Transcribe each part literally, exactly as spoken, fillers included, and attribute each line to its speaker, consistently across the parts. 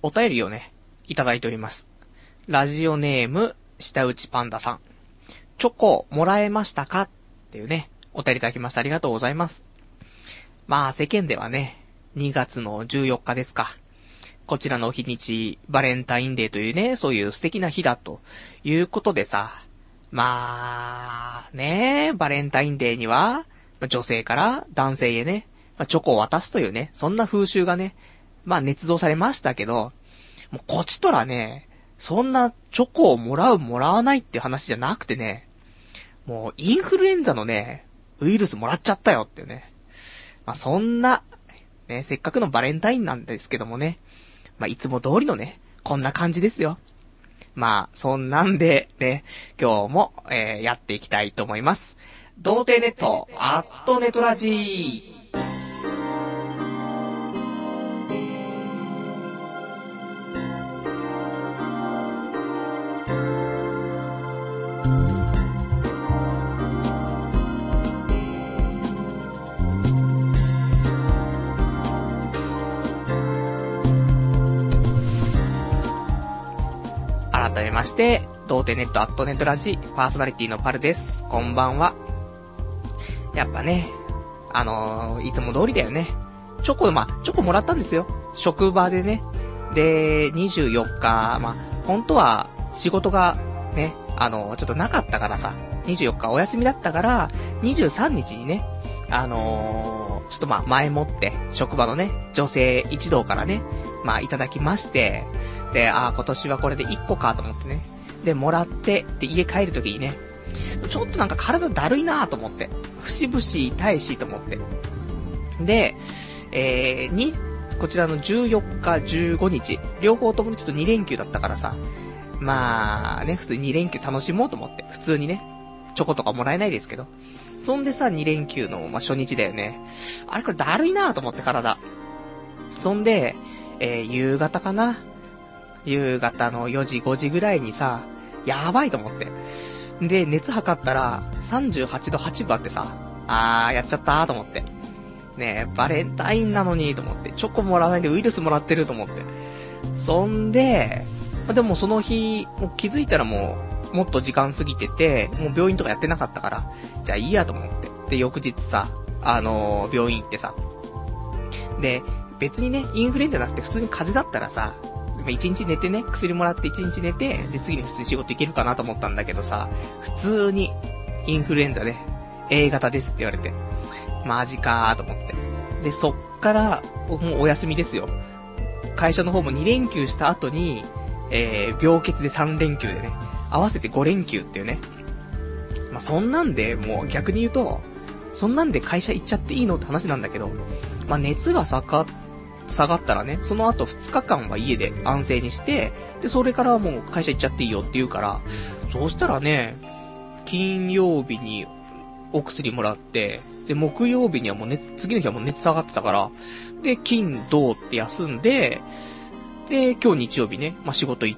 Speaker 1: お便りをね、いただいております。ラジオネーム、下打ちパンダさん。チョコもらえましたかっていうね、お便りいただきました。ありがとうございます。まあ世間ではね、にがつのじゅうよっかですか。こちらの日にち、バレンタインデーというね、そういう素敵な日だということでさ、まあ、ね、バレンタインデーには、女性から男性へね、チョコを渡すというね、そんな風習がね、まあ捏造されましたけど、もうこっちとらね、そんなチョコをもらうもらわないっていう話じゃなくてね、もうインフルエンザのね、ウイルスもらっちゃったよっていうね。まあそんな、ね、せっかくのバレンタインなんですけどもね、まあいつも通りのね、こんな感じですよ。まあそんなんでね、今日も、えー、やっていきたいと思います。童貞ネット、アットネトラジー。改めまして、童貞ネットアットネットラジパーソナリティのパルです。こんばんは。やっぱね、あのー、いつも通りだよね。チョコ、まあ、チョコもらったんですよ。職場でね。で、にじゅうよっか、まあ、本当は仕事がね、あのー、ちょっとなかったからさ、にじゅうよっかお休みだったから、にじゅうさんにちにね、あのー、ちょっとまあ、前もって、職場のね、女性一同からね、まあ、いただきまして、で、ああ、今年はこれでいっこかと思ってね。で、もらって、で、家帰るときにね、ちょっとなんか体だるいなと思って。節々痛いしと思って。で、えー、に、こちらのじゅうよっか、じゅうごにち、両方ともちょっとにれんきゅうだったからさ、まあね、普通ににれんきゅう楽しもうと思って、普通にね、チョコとかもらえないですけど。そんでさ、にれんきゅうの、まあ、初日だよね。あれこれだるいなと思って体。そんで、えー、夕方かな。夕方のよじごじぐらいにさ、やばいと思って。で、熱測ったら、さんじゅうはちどはちぶあってさ、あー、やっちゃったーと思って。ねえ、バレンタインなのにと思って、チョコもらわないでウイルスもらってると思って。そんで、でもその日、もう気づいたらもう、もっと時間過ぎてて、もう病院とかやってなかったから、じゃあいいやと思って。で、翌日さ、あのー、病院行ってさ。で、別にね、インフルエンザじゃなくて普通に風邪だったらさ、一日寝てね、薬もらって一日寝て、で次に普通に仕事行けるかなと思ったんだけどさ、普通にインフルエンザで A 型ですって言われて、マジかーと思って。で、そっからもうお休みですよ。会社の方もにれんきゅうした後に、えー、病欠でさんれんきゅうでね、合わせてごれんきゅうっていうね。まあ、そんなんでもう逆に言うと、そんなんで会社行っちゃっていいのって話なんだけど、まあ、熱が下がって下がったらね、その後ふつかかんは家で安静にして、で、それからはもう会社行っちゃっていいよって言うから、そうしたらね、金曜日にお薬もらって、で、木曜日にはもう熱、次の日はもう熱下がってたから、で、金、土って休んで、で、今日日曜日ね、まあ、仕事行って、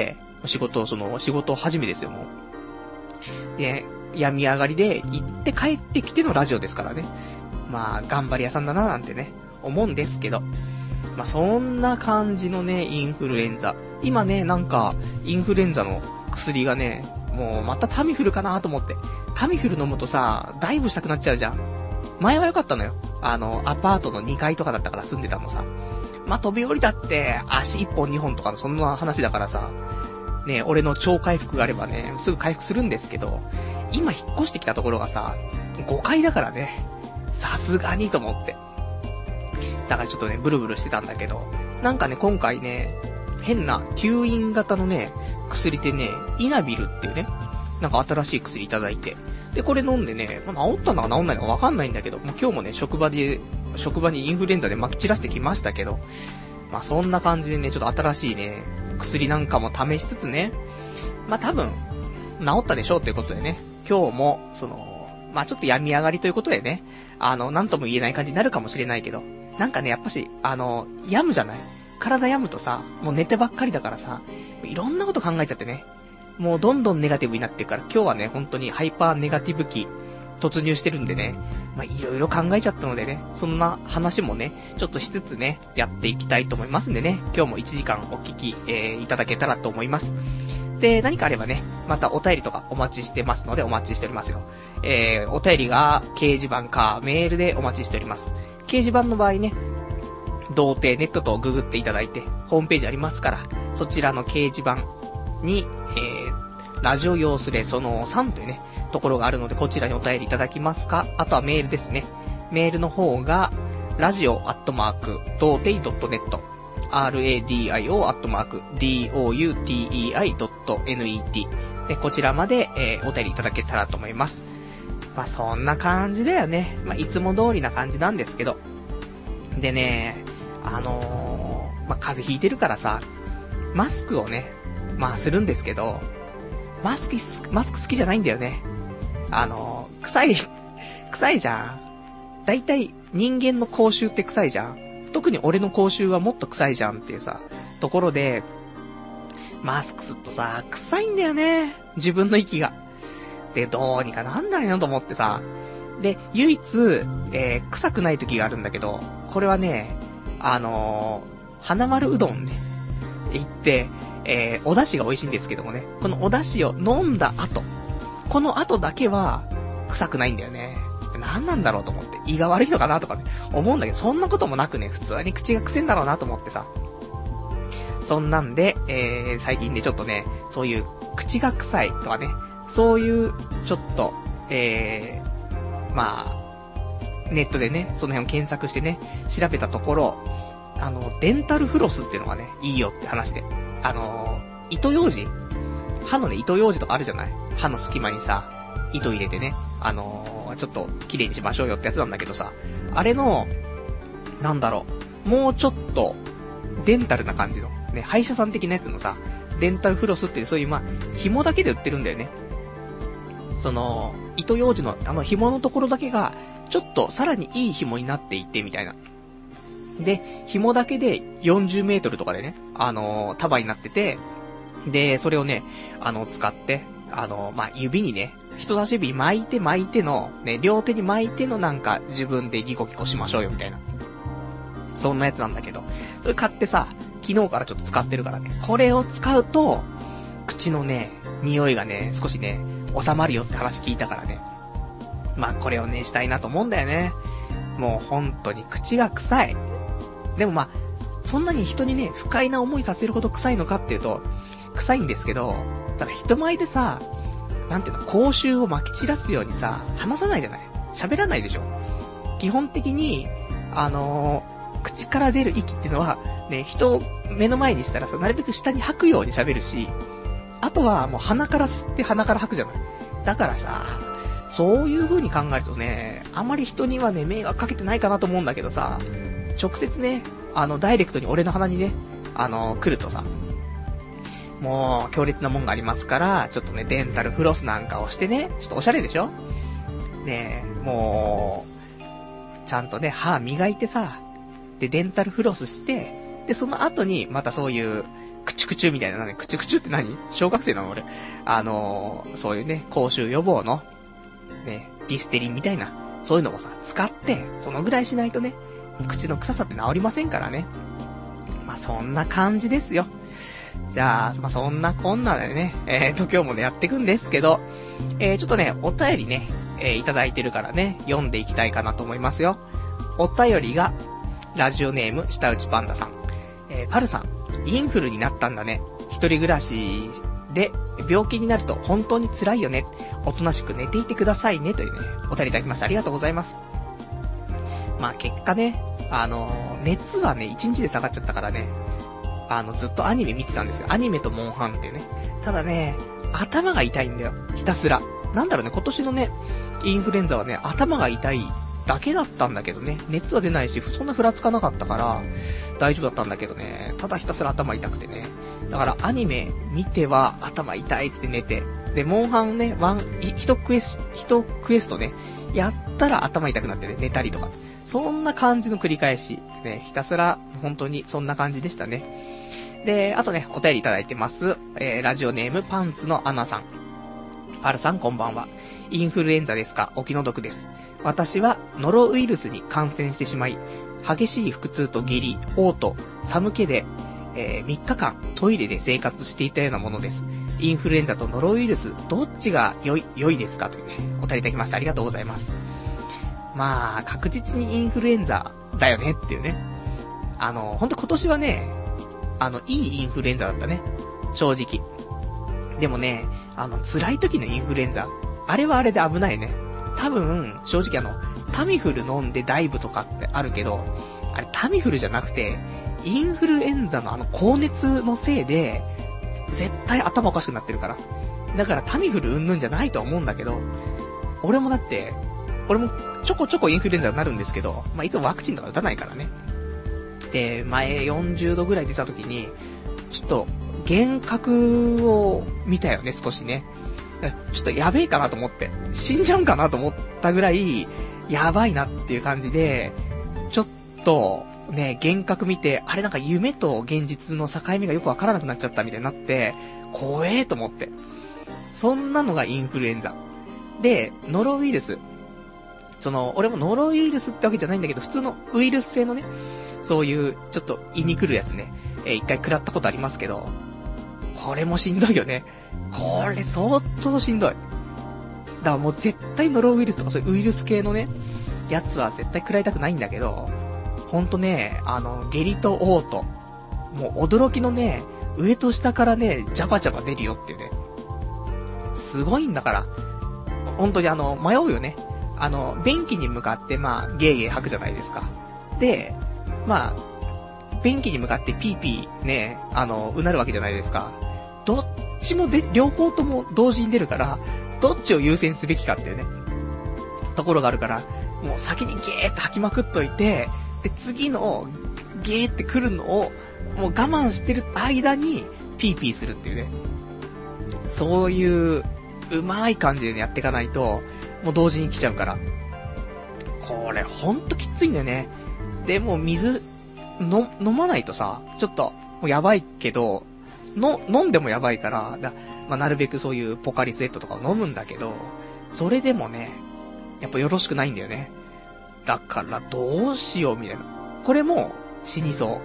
Speaker 1: 仕事、その、仕事始めですよ、もう。で、病み上がりで行って帰ってきてのラジオですからね。まあ、頑張り屋さんだななんてね、思うんですけど。まあ、そんな感じのね、インフルエンザ。今ね、なんか、インフルエンザの薬がね、もうまたタミフルかなと思って。タミフル飲むとさ、ダイブしたくなっちゃうじゃん。前は良かったのよ。あの、アパートのにかいとかだったから住んでたのさ。まあ、飛び降りたって足いっぽんにほんとかのそんな話だからさ。ね、俺の超回復があればね、すぐ回復するんですけど、今引っ越してきたところがさ、ごかいだからね、さすがにと思って。だからちょっとね、ブルブルしてたんだけど、なんかね、今回ね、変な吸引型のね、薬でね、イナビルっていうね、なんか新しい薬いただいて、で、これ飲んでね、まあ、治ったのか治んないのかわかんないんだけど、もう今日もね、職場で、職場にインフルエンザで撒き散らしてきましたけど、まあ、そんな感じでね、ちょっと新しいね、薬なんかも試しつつね、まあ、多分、治ったでしょうということでね、今日も、その、まあ、ちょっと病み上がりということでね、あの、なんとも言えない感じになるかもしれないけど、なんかね、やっぱし、あの、病むじゃない？体病むとさ、もう寝てばっかりだからさ、いろんなこと考えちゃってね、もうどんどんネガティブになってるから、今日はね、本当にハイパーネガティブ期突入してるんでね、 まあ、いろいろ考えちゃったのでね、そんな話もね、ちょっとしつつね、やっていきたいと思いますんでね、今日もいちじかんお聞き、えー、いただけたらと思います。で、何かあればね、またお便りとかお待ちしてますのでお待ちしておりますよ。えー、お便りが掲示板かメールでお待ちしております。掲示板の場合ね、童貞ネットとググっていただいて、ホームページありますから、そちらの掲示板に、えー、ラジオ用スレそのさんというね、ところがあるので、こちらにお便りいただきますか、あとはメールですね。メールの方が、ラジオアットマーク、童貞 .net、radio アットマーク、doutei.net、で、こちらまで、えー、お便りいただけたらと思います。まあ、そんな感じだよね。まあ、いつも通りな感じなんですけど。でね、あのー、まあ、風邪ひいてるからさ、マスクをね、まあ、するんですけど、マスク、マスク好きじゃないんだよね。あのー、臭い、臭いじゃん。だいたい人間の口臭って臭いじゃん。特に俺の口臭はもっと臭いじゃんっていうさ、ところで、マスクすっとさ、臭いんだよね。自分の息が。で、どうにかなんないのと思ってさ。で、唯一、えー、臭くない時があるんだけど、これはね、あのー、花丸うどんね、行って、えー、お出汁が美味しいんですけどもね、このお出汁を飲んだ後、この後だけは、臭くないんだよね。何なんだろうと思って、胃が悪いのかなとかね、思うんだけど、そんなこともなくね、普通に口が臭いんだろうなと思ってさ。そんなんで、えー、最近ね、ちょっとね、そういう、口が臭いとかね、そういう、ちょっと、えー、まあ、ネットでね、その辺を検索してね、調べたところ、あの、デンタルフロスっていうのがね、いいよって話で。あの、糸ようじ歯のね、糸ようじとかあるじゃない？歯の隙間にさ、糸入れてね、あのー、ちょっと綺麗にしましょうよってやつなんだけどさ、あれの、なんだろう、もうちょっと、デンタルな感じの、ね、歯医者さん的なやつのさ、デンタルフロスっていう、そういう、まあ、紐だけで売ってるんだよね。その、糸ようじの、あの紐のところだけが、ちょっとさらにいい紐になっていってみたいな。で、紐だけでよんじゅうメートルとかでね、あのー、束になってて、で、それをね、あの、使って、あのー、まあ、指にね、人差し指巻いて巻いての、ね、両手に巻いてのなんか自分でギコギコしましょうよみたいな。そんなやつなんだけど、それ買ってさ、昨日からちょっと使ってるからね、これを使うと、口のね、匂いがね、少しね、収まるよって話聞いたからね。まあ、これをね、したいなと思うんだよね。もう本当に口が臭い。でもまあ、そんなに人にね、不快な思いさせるほど臭いのかっていうと、臭いんですけど、ただ人前でさ、なんていうの、口臭を撒き散らすようにさ、話さないじゃない？喋らないでしょ？基本的に、あのー、口から出る息っていうのは、ね、人を目の前にしたらさ、なるべく下に吐くように喋るし、あとはもう鼻から吸って鼻から吐くじゃない？だからさ、そういう風に考えるとね、あんまり人にはね、迷惑かけてないかなと思うんだけどさ、直接ね、あの、ダイレクトに俺の鼻にね、あの、来るとさ、もう、強烈なもんがありますから、ちょっとね、デンタルフロスなんかをしてね、ちょっとおしゃれでしょ？ねえ、もう、ちゃんとね、歯磨いてさ、で、デンタルフロスして、で、その後に、またそういう、クチュクチュみたいな、ね、クチュクチュって何？小学生なの俺。あのー、そういうね、口臭予防の、ね、リステリンみたいな、そういうのもさ、使って、そのぐらいしないとね、口の臭さって治りませんからね。まあ、そんな感じですよ。じゃあ、まあ、そんなこんなでね、えーと、今日もね、やっていくんですけど、えー、ちょっとね、お便りね、えー、いただいてるからね、読んでいきたいかなと思いますよ。お便りが、ラジオネーム、下打ちパンダさん。えー、パルさん、インフルになったんだね。一人暮らしで、病気になると本当に辛いよね。おとなしく寝ていてくださいね。というね、お便りいただきました。ありがとうございます。まあ、結果ね、あのー、熱はね、一日で下がっちゃったからね、あの、ずっとアニメ見てたんですよ。アニメとモンハンっていうね。ただね、頭が痛いんだよ。ひたすら。なんだろうね、今年のね、インフルエンザはね、頭が痛いだけだったんだけどね。熱は出ないし、そんなふらつかなかったから、大丈夫だったんだけどね。ただひたすら頭痛くてね。だからアニメ見ては頭痛いっつって寝て。で、モンハンね、ワン、一クエス、一クエストね、やったら頭痛くなってね、寝たりとか。そんな感じの繰り返し。ね、ひたすら、本当にそんな感じでしたね。で、あとね、お便りいただいてます。えー、ラジオネームパンツのアナさん。 パルさんこんばんは。インフルエンザですか？お気の毒です。私はノロウイルスに感染してしまい、激しい腹痛と下痢、嘔吐、寒気で、えー、みっかかんトイレで生活していたようなものです。インフルエンザとノロウイルス、どっちが良い、良いですかというね、お便りいただきました。ありがとうございます。まあ、確実にインフルエンザだよねっていうね。あの、ほんと今年はね、あの、いいインフルエンザだったね。正直。でもね、あの、辛い時のインフルエンザ、あれはあれで危ないね。多分、正直あの、タミフル飲んでダイブとかってあるけど、あれタミフルじゃなくて、インフルエンザのあの高熱のせいで、絶対頭おかしくなってるから。だからタミフルうんぬんじゃないとは思うんだけど、俺もだって、俺もちょこちょこインフルエンザになるんですけど、まあ、いつもワクチンとか打たないからね。で、前よんじゅうどぐらい出た時に、ちょっと、幻覚を見たよね、少しね。ちょっとやべえかなと思って、死んじゃうんかなと思ったぐらい、やばいなっていう感じで、ちょっと、ね、幻覚見て、あれなんか夢と現実の境目がよくわからなくなっちゃったみたいになって、怖えと思って。そんなのがインフルエンザ。で、ノロウイルス。その、俺もノロウイルスってわけじゃないんだけど、普通のウイルス性のね、そういう、ちょっと胃に来るやつね、えー、一回食らったことありますけど、これもしんどいよね。これ相当しんどい。だからもう絶対ノロウイルスとかそういうウイルス系のね、やつは絶対食らいたくないんだけど、ほんとね、あの、下痢と嘔吐。もう驚きのね、上と下からね、ジャバジャバ出るよっていうね。すごいんだから。ほんとにあの、迷うよね。あの、便器に向かって、まあ、ゲーゲー吐くじゃないですか。で、まあ、便器に向かってピーピーね、あの、うなるわけじゃないですか。どっちもで、両方とも同時に出るから、どっちを優先すべきかっていうね、ところがあるから、もう先にゲーって吐きまくっといて、で、次のゲーって来るのを、もう我慢してる間に、ピーピーするっていうね。そういう、うまい感じでやっていかないと、もう同時に来ちゃうから。これ、ほんときついんだよね。で、もう水、の、飲まないとさ、ちょっと、もうやばいけど、の、飲んでもやばいから、だ、まあ、なるべくそういうポカリスエットとかを飲むんだけど、それでもね、やっぱよろしくないんだよね。だからどうしようみたいな。これも死にそう。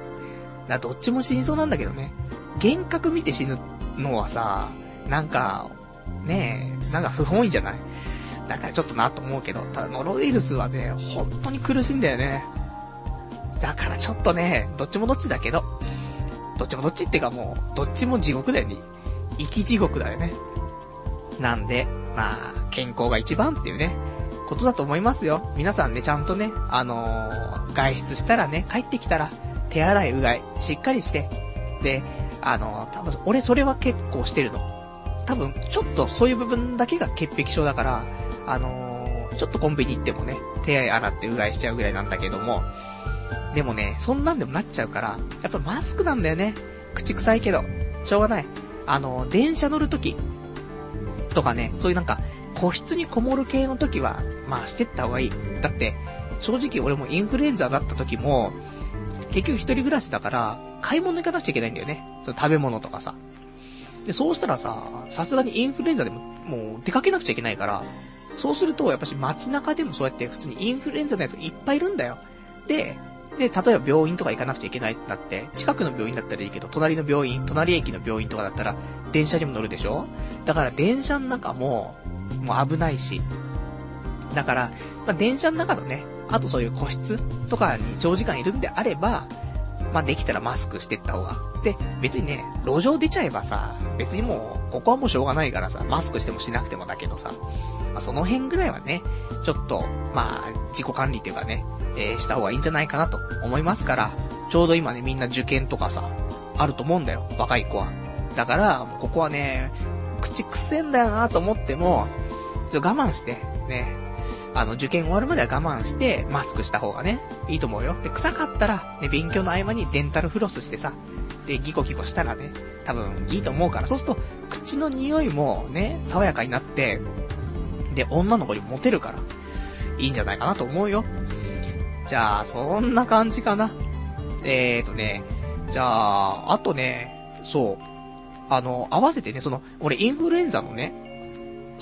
Speaker 1: だどっちも死にそうなんだけどね。幻覚見て死ぬのはさ、なんか、ねえ、なんか不本意じゃない？だからちょっとなと思うけど、ただノロウイルスはね、本当に苦しいんだよね。だからちょっとね、どっちもどっちだけど、どっちもどっちっていうかもう、どっちも地獄だよね。生き地獄だよね。なんで、まあ、健康が一番っていうね、ことだと思いますよ。皆さんね、ちゃんとね、あのー、外出したらね、帰ってきたら、手洗い、うがい、しっかりして、で、あのー、多分、俺それは結構してるの。多分、ちょっとそういう部分だけが潔癖症だから、あのー、ちょっとコンビニ行ってもね、手洗ってうがいしちゃうぐらいなんだけども、でもね、そんなんでもなっちゃうから、やっぱマスクなんだよね。口臭いけど、しょうがない。あの、電車乗るとき、とかね、そういうなんか、個室にこもる系の時は、まあしてった方がいい。だって、正直俺もインフルエンザだった時も、結局一人暮らしだから、買い物行かなくちゃいけないんだよね。その食べ物とかさ。で、そうしたらさ、さすがにインフルエンザでも、もう出かけなくちゃいけないから、そうすると、やっぱし街中でもそうやって普通にインフルエンザのやつがいっぱいいるんだよ。で、で、例えば病院とか行かなくちゃいけないってなって、近くの病院だったらいいけど、隣の病院、隣駅の病院とかだったら、電車にも乗るでしょ？だから電車の中も、もう危ないし。だから、まあ、電車の中のね、あとそういう個室とかに長時間いるんであれば、まあ、できたらマスクしてった方が。で、別にね、路上出ちゃえばさ、別にもう、ここはもうしょうがないからさ、マスクしてもしなくてもだけどさ、まあ、その辺ぐらいはね、ちょっと、まあ、自己管理っていうかね、えー、した方がいいんじゃないかなと思いますから、ちょうど今ね、みんな受験とかさ、あると思うんだよ、若い子は。だから、ここはね、口くせんだよなと思っても、ちょっと我慢して、ね、あの、受験終わるまでは我慢して、マスクした方がね、いいと思うよ。で、臭かったら、ね、勉強の合間にデンタルフロスしてさ、で、ギコギコしたらね、多分いいと思うから、そうすると、口の匂いもね、爽やかになって、で、女の子にモテるから、いいんじゃないかなと思うよ。じゃあ、そんな感じかな。えーとね、じゃあ、あとね、そう、あの、合わせてね、その、俺インフルエンザのね、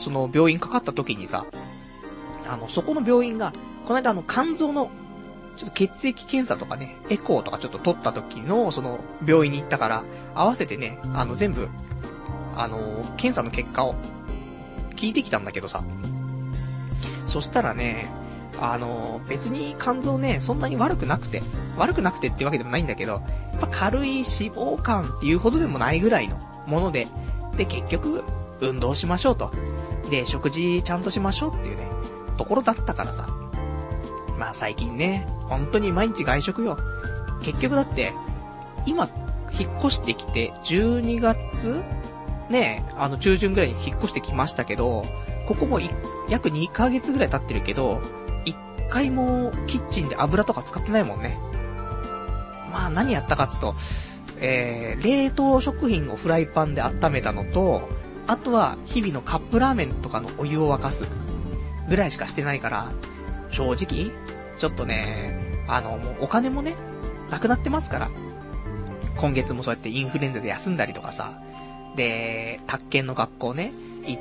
Speaker 1: その病院かかった時にさ、あの、そこの病院が、この間あの、肝臓の、ちょっと血液検査とかね、エコーとかちょっと取った時の、その、病院に行ったから、合わせてね、あの、全部、あの、検査の結果を、聞いてきたんだけどさ。そしたらね、あの、別に肝臓ね、そんなに悪くなくて、悪くなくてってわけでもないんだけど、やっぱ軽い脂肪肝っていうほどでもないぐらいのもので、で、結局、運動しましょうと。で、食事ちゃんとしましょうっていうね、ところだったからさ。まあ最近ね、本当に毎日外食よ。結局だって、今、引っ越してきて、じゅうにがつね、あの中旬ぐらいに引っ越してきましたけど、ここもい約にかげつぐらい経ってるけど、一回もキッチンで油とか使ってないもんね。まあ何やったかっつうと、えー、冷凍食品をフライパンで温めたのと、あとは日々のカップラーメンとかのお湯を沸かすぐらいしかしてないから、正直ちょっとね、あのもうお金もねなくなってますから、今月もそうやってインフルエンザで休んだりとかさ、で宅建の学校ね行って、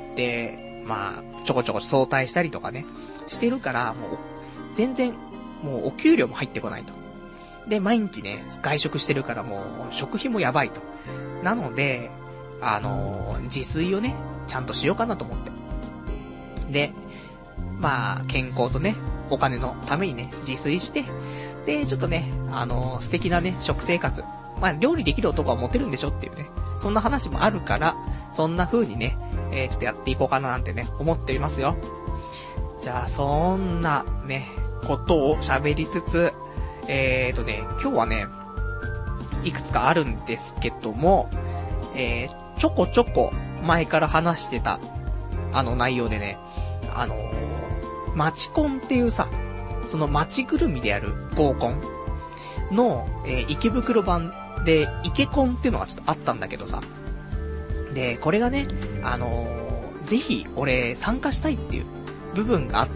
Speaker 1: まあちょこちょこ早退したりとかねしてるから、もう全然もうお給料も入ってこないと。で毎日ね外食してるから、もう食費もやばいと。なのであのー、自炊をねちゃんとしようかなと思って、でまあ健康とねお金のためにね自炊して、でちょっとねあのー、素敵なね食生活、まあ料理できる男はモテるんでしょっていうね、そんな話もあるから、そんな風にね、えー、ちょっとやっていこうかななんてね思っていますよ。じゃあそんなねことを喋りつつ、えーとね今日はねいくつかあるんですけども、えーちょこちょこ前から話してたあの内容でね、あのー、マチコンっていうさ、そのマチぐるみでやる合コンの、えー、池袋版でイケコンっていうのがちょっとあったんだけどさ、でこれがね、あのー、ぜひ俺参加したいっていう部分があって、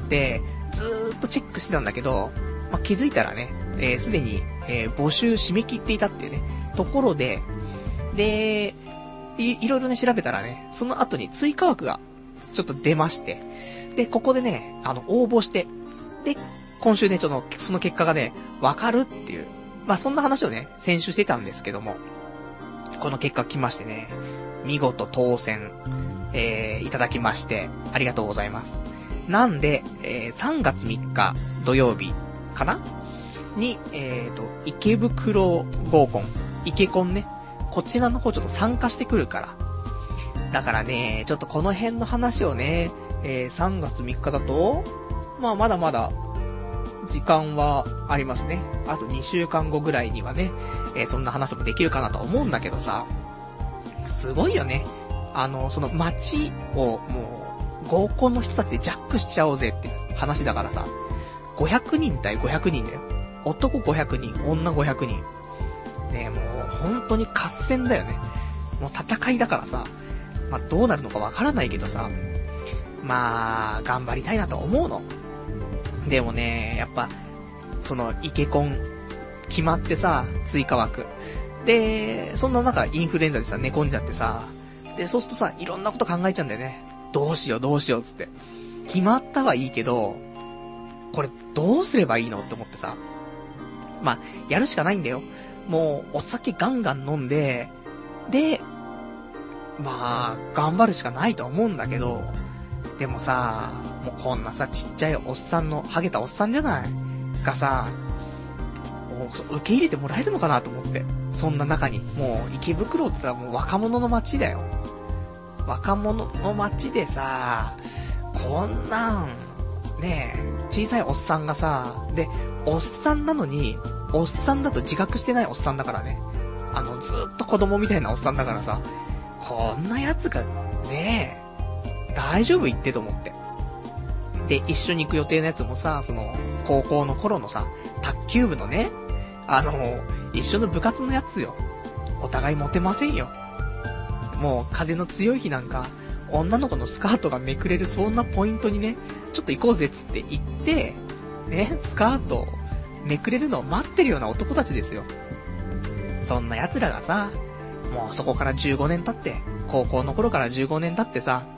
Speaker 1: ずーっとチェックしてたんだけど、まあ、気づいたらね、えー、すでに、えー、募集締め切っていたっていうねところで、でい, いろいろね調べたらね、その後に追加枠がちょっと出まして、でここでねあの応募して、で今週ねちょっとその結果がねわかるっていう、まあそんな話をね先週してたんですけども、この結果来ましてね、見事当選、えー、いただきましてありがとうございます。なんで、えー、さんがつみっか土曜日かなに、えーと池袋合コン、イケコンね、こちらの方ちょっと参加してくるから。だからね、ちょっとこの辺の話をね、えー、さんがつみっかだと、まあまだまだ時間はありますね。あとにしゅうかんごぐらいにはね、えー、そんな話もできるかなと思うんだけどさ、すごいよね。あの、その街をもう合コンの人たちでジャックしちゃおうぜって話だからさ、ごひゃくにん対ごひゃくにんだよ。男ごひゃくにん、女ごひゃくにん。ねえ、もう本当に合戦だよね。もう戦いだからさ、まあどうなるのかわからないけどさ、まあ頑張りたいなと思うの。でもね、やっぱそのイケコン決まってさ、追加枠で、そんな中インフルエンザでさ寝込んじゃってさ、でそうするとさ、いろんなこと考えちゃうんだよね。どうしようどうしようつって、決まったはいいけど、これどうすればいいのって思ってさ、まあやるしかないんだよ。もうお酒ガンガン飲んで、でまあ頑張るしかないと思うんだけど、でもさ、もうこんなさちっちゃいおっさんのハゲたおっさんじゃないがさ、受け入れてもらえるのかなと思って。そんな中にもう池袋って言ったらもう若者の街だよ。若者の街でさ、こんなんねえ、小さいおっさんがさ、でおっさんなのに、おっさんだと自覚してないおっさんだからね。あのずーっと子供みたいなおっさんだからさ、こんなやつがねえ大丈夫言ってと思って。で一緒に行く予定のやつもさ、その高校の頃のさ卓球部のね、あの一緒の部活のやつよ。お互いモテませんよ。もう風の強い日なんか女の子のスカートがめくれるそんなポイントにね、ちょっと行こうぜっつって行ってね、スカートめくれるのを待ってるような男たちですよ。そんな奴らがさ、もうそこからじゅうごねん経って、高校の頃からじゅうごねん経ってさ、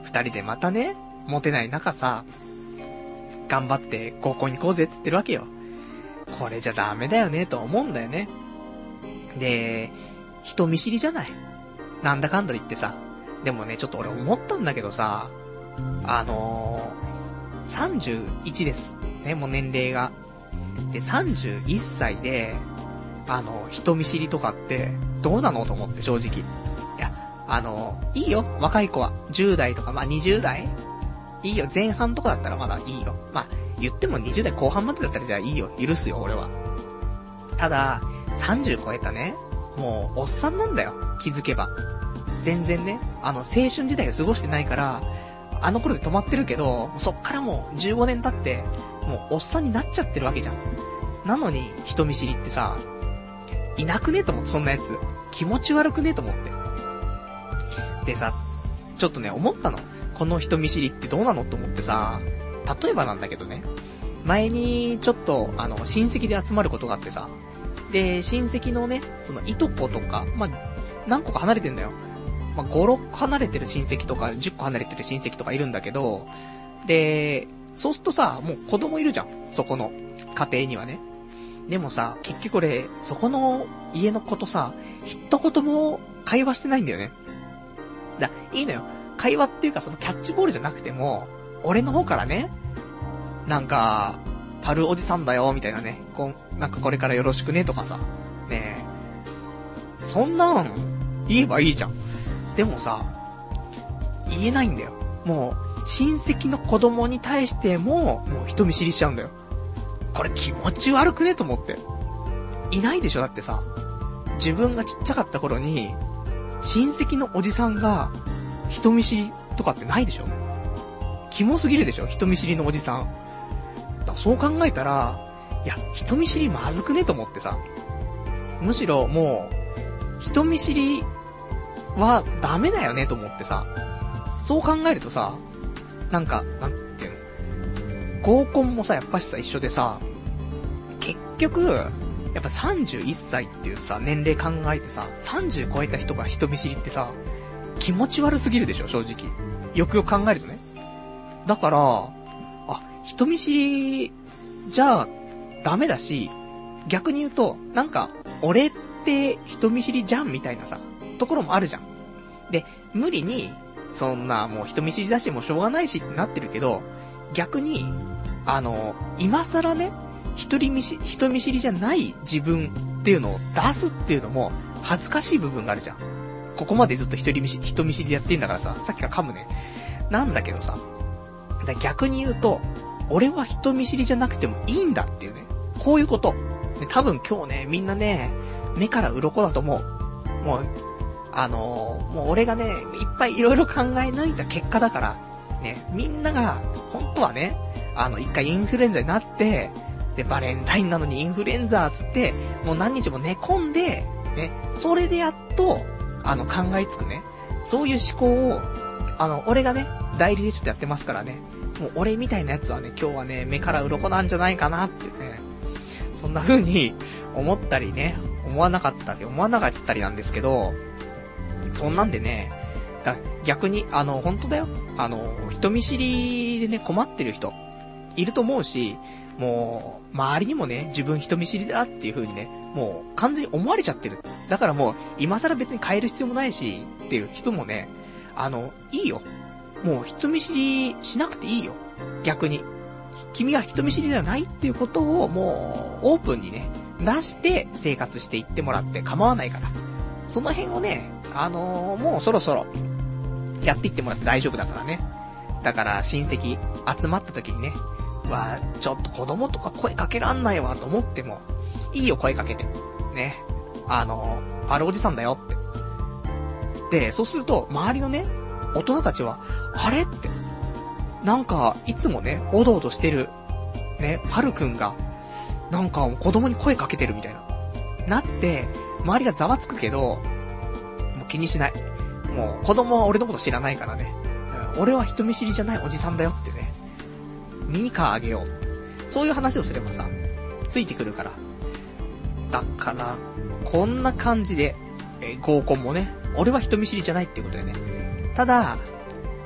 Speaker 1: 二人でまたね、モテない中さ、頑張って合コン行こうぜっつってるわけよ。これじゃダメだよね、と思うんだよね。で、人見知りじゃない。なんだかんだ言ってさ。でもね、ちょっと俺思ったんだけどさ、あのー、さんじゅういちです。ね、もう年齢が。で、さんじゅういっさいで、あの、人見知りとかって、どうなのと思って、正直。いや、あの、いいよ、若い子は。じゅう代とか、まあ、にじゅう代いいよ、前半とかだったらまだいいよ。まあ、言ってもにじゅう代後半までだったらじゃあいいよ、許すよ、俺は。ただ、さんじゅう超えたね、もう、おっさんなんだよ、気づけば。全然ね、あの、青春時代を過ごしてないから、あの頃で止まってるけど、そっからもうじゅうごねん経って、もうおっさんになっちゃってるわけじゃん。なのに、人見知りってさ、いなくねと思って、そんなやつ。気持ち悪くねと思って。でさ、ちょっとね、思ったの。この人見知りってどうなのと思ってさ、例えばなんだけどね、前にちょっと、あの、親戚で集まることがあってさ、で、親戚のね、そのいとことか、まあ、何個か離れてんだよ。まあ、ご、ろっこ離れてる親戚とか、じゅっこ離れてる親戚とかいるんだけど、で、そうするとさ、もう子供いるじゃん。そこの家庭にはね。でもさ、結局俺、そこの家の子とさ、一言も会話してないんだよね。だ、いいのよ。会話っていうかそのキャッチボールじゃなくても、俺の方からね、なんか、パルおじさんだよ、みたいなね。こう、なんかこれからよろしくね、とかさ。ねえ。そんなん、言えばいいじゃん。でもさ、言えないんだよ。もう、親戚の子供に対しても、もう人見知りしちゃうんだよ。これ気持ち悪くねと思って。いないでしょだってさ、自分がちっちゃかった頃に、親戚のおじさんが、人見知りとかってないでしょ。キモすぎるでしょ人見知りのおじさん。だそう考えたら、いや、人見知りまずくねと思ってさ。むしろもう、人見知りはダメだよねと思ってさ。そう考えるとさ、なんか、なんていうの、合コンもさ、やっぱしさ、一緒でさ、結局、やっぱさんじゅういっさいっていうさ、年齢考えてさ、さんじゅう超えた人が人見知りってさ、気持ち悪すぎるでしょ、正直。よくよく考えるとね。だから、あ、人見知り、じゃあ、ダメだし、逆に言うと、なんか、俺って人見知りじゃんみたいなさ、ところもあるじゃん。で、無理に、そんな、もう人見知りだし、もうしょうがないしってなってるけど、逆に、あの、今更ね、人見知り、人見知りじゃない自分っていうのを出すっていうのも、恥ずかしい部分があるじゃん。ここまでずっと人見知り、人見知りでやってんだからさ、さっきから噛むね。なんだけどさ、だ逆に言うと、俺は人見知りじゃなくてもいいんだっていうね。こういうこと。で多分今日ね、みんなね、目から鱗だと思う。もう、あのー、もう俺がね、いっぱいいろいろ考え抜いた結果だから、ね、みんなが、本当はね、あの、一回インフルエンザになって、で、バレンタインなのにインフルエンザつって、もう何日も寝込んで、ね、それでやっと、あの、考えつくね、そういう思考を、あの、俺がね、代理でちょっとやってますからね、もう俺みたいなやつはね、今日はね、目から鱗なんじゃないかなってね、そんな風に思ったりね、思わなかったり、思わなかったりなんですけど、そんなんでね、だ逆に、あの、本当だよ。あの、人見知りでね、困ってる人、いると思うし、もう、周りにもね、自分人見知りだっていう風にね、もう、完全に思われちゃってる。だからもう、今更別に変える必要もないし、っていう人もね、あの、いいよ。もう、人見知りしなくていいよ。逆に。君は人見知りではないっていうことを、もう、オープンにね、出して生活していってもらって構わないから。その辺をね、あのー、もうそろそろ、やっていってもらって大丈夫だからね。だから親戚集まった時にね、わー、ちょっと子供とか声かけらんないわと思っても、いいよ声かけて。ね。あのー、パルおじさんだよって。で、そうすると、周りのね、大人たちは、あれって、なんか、いつもね、おどおどしてる、ね、パルくんが、なんか子供に声かけてるみたいな。なって、周りがざわつくけど、もう気にしない。もう子供は俺のこと知らないからね。うん、俺は人見知りじゃないおじさんだよってね。ミニカーあげよう。そういう話をすればさ、ついてくるから。だから、こんな感じで、えー、合コンもね、俺は人見知りじゃないっていうことでね。ただ、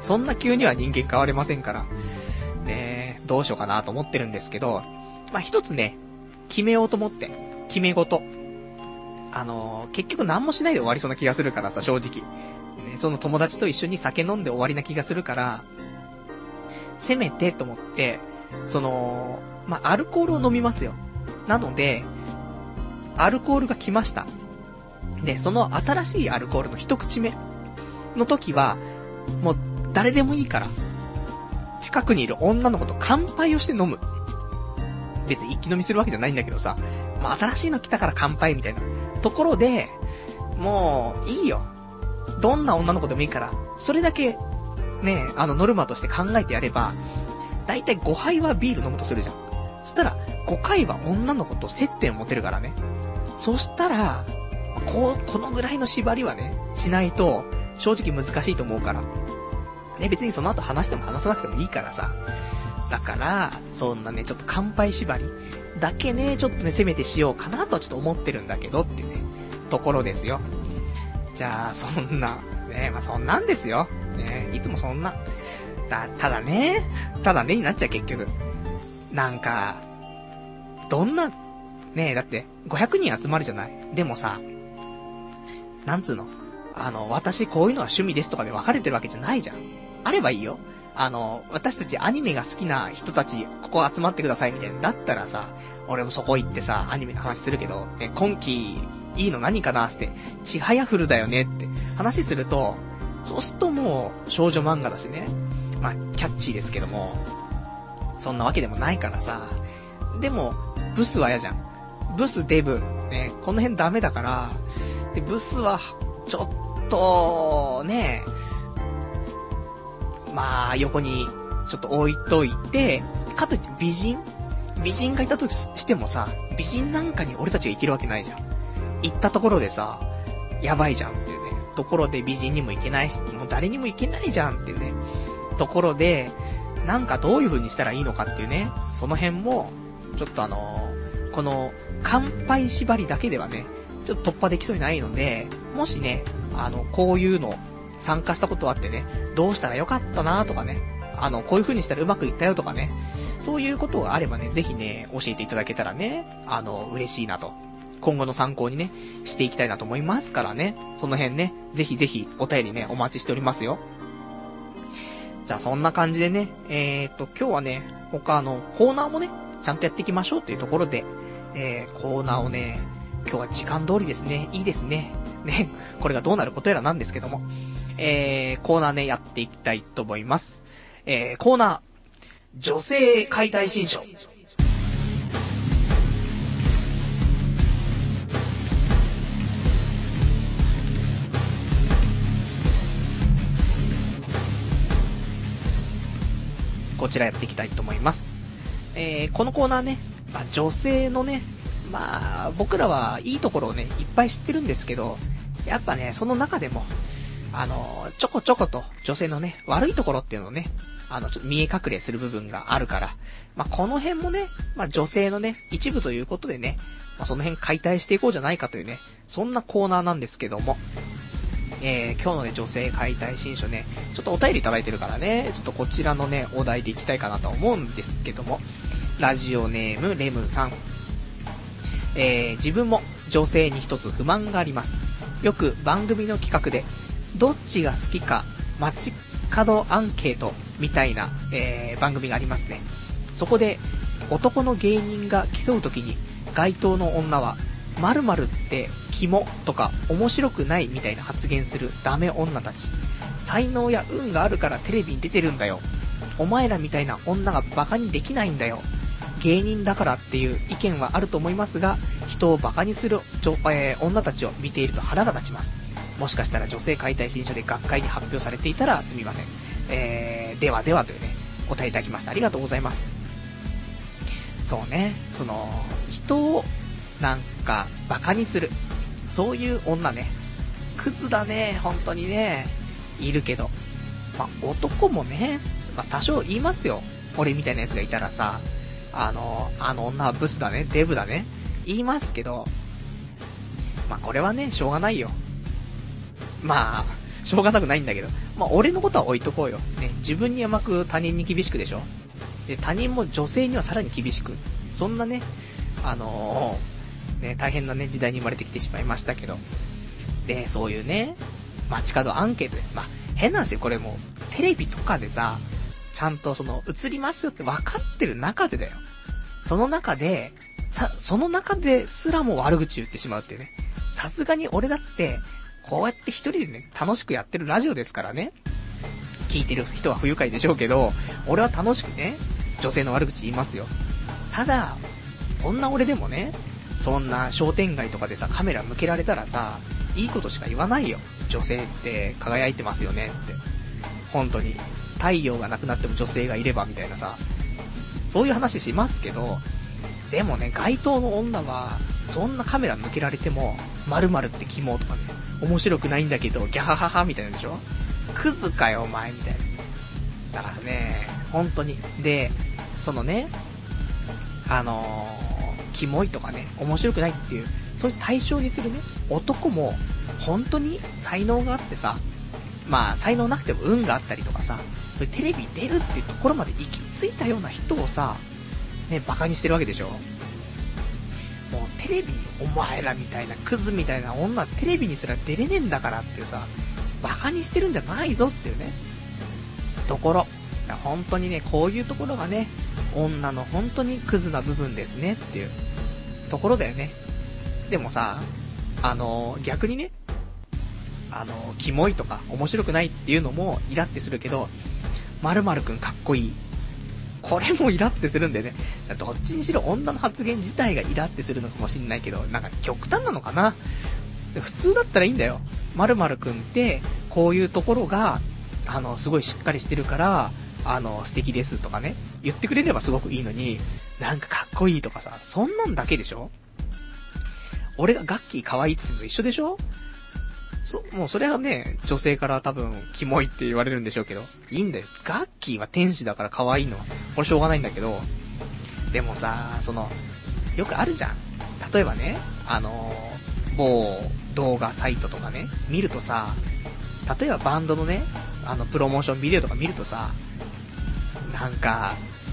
Speaker 1: そんな急には人間変われませんから。ね、どうしようかなと思ってるんですけど、まあ、一つね、決めようと思って、決め事。あのー、結局何もしないで終わりそうな気がするからさ、正直。ね、その友達と一緒に酒飲んで終わりな気がするから、せめてと思って、その、まあ、アルコールを飲みますよ。なので、アルコールが来ました。で、その新しいアルコールの一口目の時は、もう誰でもいいから、近くにいる女の子と乾杯をして飲む。別に一気飲みするわけじゃないんだけどさ、まあ、新しいの来たから乾杯みたいなところで、もういいよ。どんな女の子でもいいから、それだけ、ね、あのノルマとして考えてやれば、だいたいごはいはビール飲むとするじゃん。そしたらごかいは女の子と接点を持てるからね。そしたら、こう、このぐらいの縛りはね、しないと、正直難しいと思うから。ね、別にその後話しても話さなくてもいいからさ。だから、そんなね、ちょっと乾杯縛りだけね、ちょっとね、攻めてしようかなとはちょっと思ってるんだけどっていうね、ところですよ。じゃあ、そんな、ね、まあ、そんなんですよ。ね、いつもそんな。だ、ただね、ただねになっちゃう結局。なんか、どんな、ねえ、だって、ごひゃくにん集まるじゃない。でもさ、なんつうの、あの、私こういうのが趣味ですとかで分かれてるわけじゃないじゃん。あればいいよ。あの、私たちアニメが好きな人たち、ここ集まってくださいみたいな。だったらさ、俺もそこ行ってさ、アニメの話するけど、ね、今期、いいの何かなーって、ちはやふるだよねって話すると、そうするともう、少女漫画だしね。まあ、キャッチーですけども、そんなわけでもないからさ。でも、ブスは嫌じゃん。ブス、デブ、ね、この辺ダメだから、で、ブスは、ちょっと、ね、まあ、横に、ちょっと置いといて、かといって美人美人がいたとしてもさ、美人なんかに俺たちが行けるわけないじゃん。行ったところでさ、やばいじゃんっていうね、ところで美人にも行けないし、もう誰にも行けないじゃんっていうね、ところで、なんかどういう風にしたらいいのかっていうね、その辺も、ちょっとあのー、この、乾杯縛りだけではね、ちょっと突破できそうにないので、もしね、あの、こういうの参加したことあってね、どうしたらよかったなとかね、あの、こういう風にしたらうまくいったよとかね、そういうことがあればね、ぜひね、教えていただけたらね、あの、嬉しいなと。今後の参考にね、していきたいなと思いますからね、その辺ね、ぜひぜひお便りね、お待ちしておりますよ。じゃあそんな感じでね、えーっと、今日はね、他のコーナーもね、ちゃんとやっていきましょうというところで、えー、コーナーをね、今日は時間通りですね、いいですね。ね、これがどうなることやらなんですけども、えー、コーナーね、やっていきたいと思います。えー、コーナー、女性解体新書。こちらやっていきたいと思います。えー、このコーナーね、まあ、女性のね、まあ、僕らはいいところをね、いっぱい知ってるんですけど、やっぱね、その中でも、あの、ちょこちょこと女性のね、悪いところっていうのをね、あの、ちょっと見え隠れする部分があるから、まあ、この辺もね、まあ、女性のね、一部ということでね、まあ、その辺解体していこうじゃないかというね、そんなコーナーなんですけども、えー、今日のね、女性解体新書ね、ちょっとお便りいただいてるからね、ちょっとこちらのね、お題でいきたいかなと思うんですけども、ラジオネームレムさん。えー、自分も女性に一つ不満があります。よく番組の企画で、どっちが好きか街角アンケートみたいな、えー、番組がありますね。そこで、男の芸人が競うときに、該当の女は、〇〇ってキモとか面白くないみたいな発言するダメ女たち。才能や運があるからテレビに出てるんだよ。お前らみたいな女がバカにできないんだよ。芸人だからっていう意見はあると思いますが、人をバカにする、えー、女たちを見ていると腹が立ちます。もしかしたら女性解体新書で学会に発表されていたらすみません。えー、ではではというね、お答えいただきました。ありがとうございます。そうね、その、人をなんかバカにする。そういう女ね。クズだね、本当にね。いるけど。まあ、男もね、まあ、多少言いますよ。俺みたいなやつがいたらさ、あの、あの女はブスだね、デブだね。言いますけど、まあ、これはね、しょうがないよ。まあ、 しょうがなくないんだけど。まあ、俺のことは置いとこうよ。ね、自分に甘く他人に厳しくでしょ。で、他人も女性にはさらに厳しく。そんなね、あのー、ね、大変なね、時代に生まれてきてしまいましたけど。で、そういうね、街角アンケートで、まあ、変なんですよ、これもう、テレビとかでさ、ちゃんとその、映りますよって分かってる中でだよ。その中で、さ、その中ですらも悪口言ってしまうっていうね。さすがに俺だって、こうやって一人でね、楽しくやってるラジオですからね。聞いてる人は不愉快でしょうけど、俺は楽しくね、女性の悪口言いますよ。ただ、こんな俺でもね、そんな商店街とかでさ、カメラ向けられたらさ、いいことしか言わないよ。女性って輝いてますよねって。本当に。太陽がなくなっても女性がいればみたいなさ。そういう話しますけど、でもね、街頭の女は、そんなカメラ向けられても、〇〇ってキモとかね、面白くないんだけど、ギャハハハみたいなんでしょ？クズかよお前みたいな。だからね、本当に。で、そのね、あのー、キモいとかね、面白くないっていう、そういう対象にするね、男も、本当に才能があってさ、まあ、才能なくても運があったりとかさ、そういうテレビ出るっていうところまで行き着いたような人をさ、ね、バカにしてるわけでしょ。もうテレビ、お前らみたいな、クズみたいな女、テレビにすら出れねえんだからっていうさ、バカにしてるんじゃないぞっていうね、ところ。本当にね、こういうところがね、女の本当にクズな部分ですねっていうところだよね。でもさ、あのー、逆にね、あのー、キモいとか面白くないっていうのもイラってするけど、〇〇くんかっこいい。これもイラってするんだよね。どっちにしろ女の発言自体がイラってするのかもしんないけど、なんか極端なのかな。普通だったらいいんだよ。〇〇くんってこういうところがあのすごいしっかりしてるからあの素敵ですとかね、言ってくれればすごくいいのに、なんかかっこいいとかさ、そんなんだけでしょ。俺がガッキー可愛いって言うのと一緒でしょ。そ、もうそれはね、女性から多分キモいって言われるんでしょうけど、いいんだよ。ガッキーは天使だから可愛いのはこれしょうがないんだけど、でもさ、そのよくあるじゃん。例えばね、あの某動画サイトとかね見るとさ、例えばバンドのね、あのプロモーションビデオとか見るとさ、なんか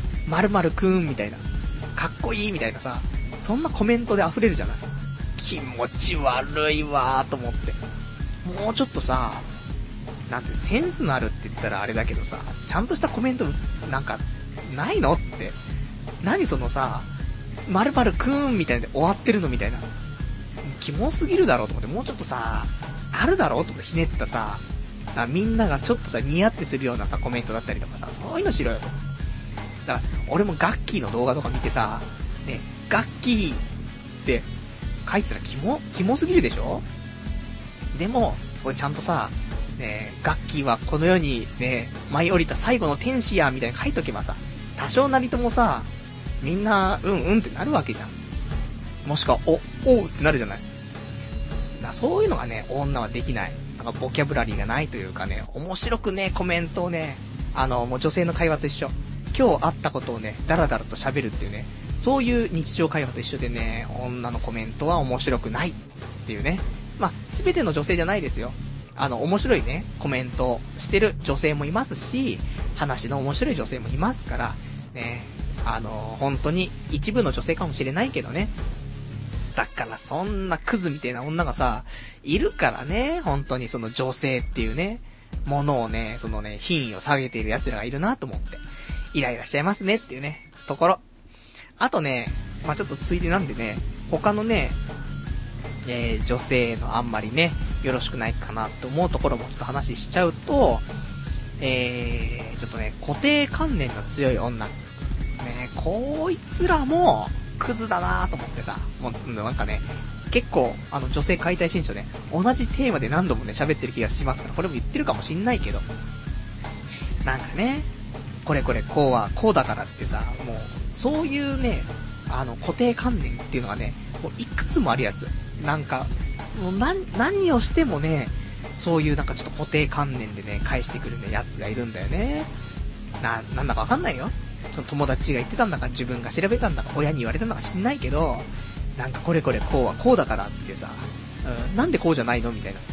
Speaker 1: 〇〇くんみたいな、かっこいいみたいなさ、そんなコメントで溢れるじゃない。気持ち悪いわーと思って、もうちょっとさ、なんてセンスのあるって言ったらあれだけどさ、ちゃんとしたコメントなんかないのって。何そのさ、〇〇くんみたいなで終わってるのみたいな、キモすぎるだろうと思って、もうちょっとさ、あるだろうと思ってひねったさ、あ、みんながちょっとさニヤってするようなさコメントだったりとかさ、そういうのしろよと。だから俺もガッキーの動画とか見てさ、ね、ガッキーって書いてたらキモ、キモすぎるでしょ。でもそこでちゃんとさ、ね、ガッキーはこの世にね舞い降りた最後の天使やみたいに書いとけばさ、多少なりともさ、みんなうんうんってなるわけじゃん。もしくはおおうってなるじゃない。だそういうのがね、女はできない。なんかボキャブラリーがないというかね、面白くねコメントをね、あのもう女性の会話と一緒。今日あったことをねダラダラと喋るっていうね、そういう日常会話と一緒でね、女のコメントは面白くないっていうね。まあ全ての女性じゃないですよ。あの面白いねコメントをしてる女性もいますし、話の面白い女性もいますからね。あの本当に一部の女性かもしれないけどね。だからそんなクズみたいな女がさいるからね、本当にその女性っていうねものをね、そのね品位を下げている奴らがいるなと思ってイライラしちゃいますねっていうねところ。あとね、まあちょっとついでなんでね、他のね、えー、女性のあんまりねよろしくないかなと思うところもちょっと話しちゃうと、えー、ちょっとね固定観念の強い女ね、こいつらもクズだなと思ってさ、もうなんかね、結構あの女性解体新書ね、同じテーマで何度もね喋ってる気がしますから、これも言ってるかもしんないけど、なんかね、これこれこうはこうだからってさ、もうそういうね、あの固定観念っていうのがね、もういくつもあるやつ。なんかもう何何をしてもね、そういうなんかちょっと固定観念でね返してくるねやつがいるんだよね。ななんだかわかんないよ。その友達が言ってたんだか、自分が調べたんだか、親に言われたんだか知んないけど、なんかこれこれこうはこうだからってさ、うん、なんでこうじゃないのみたいな。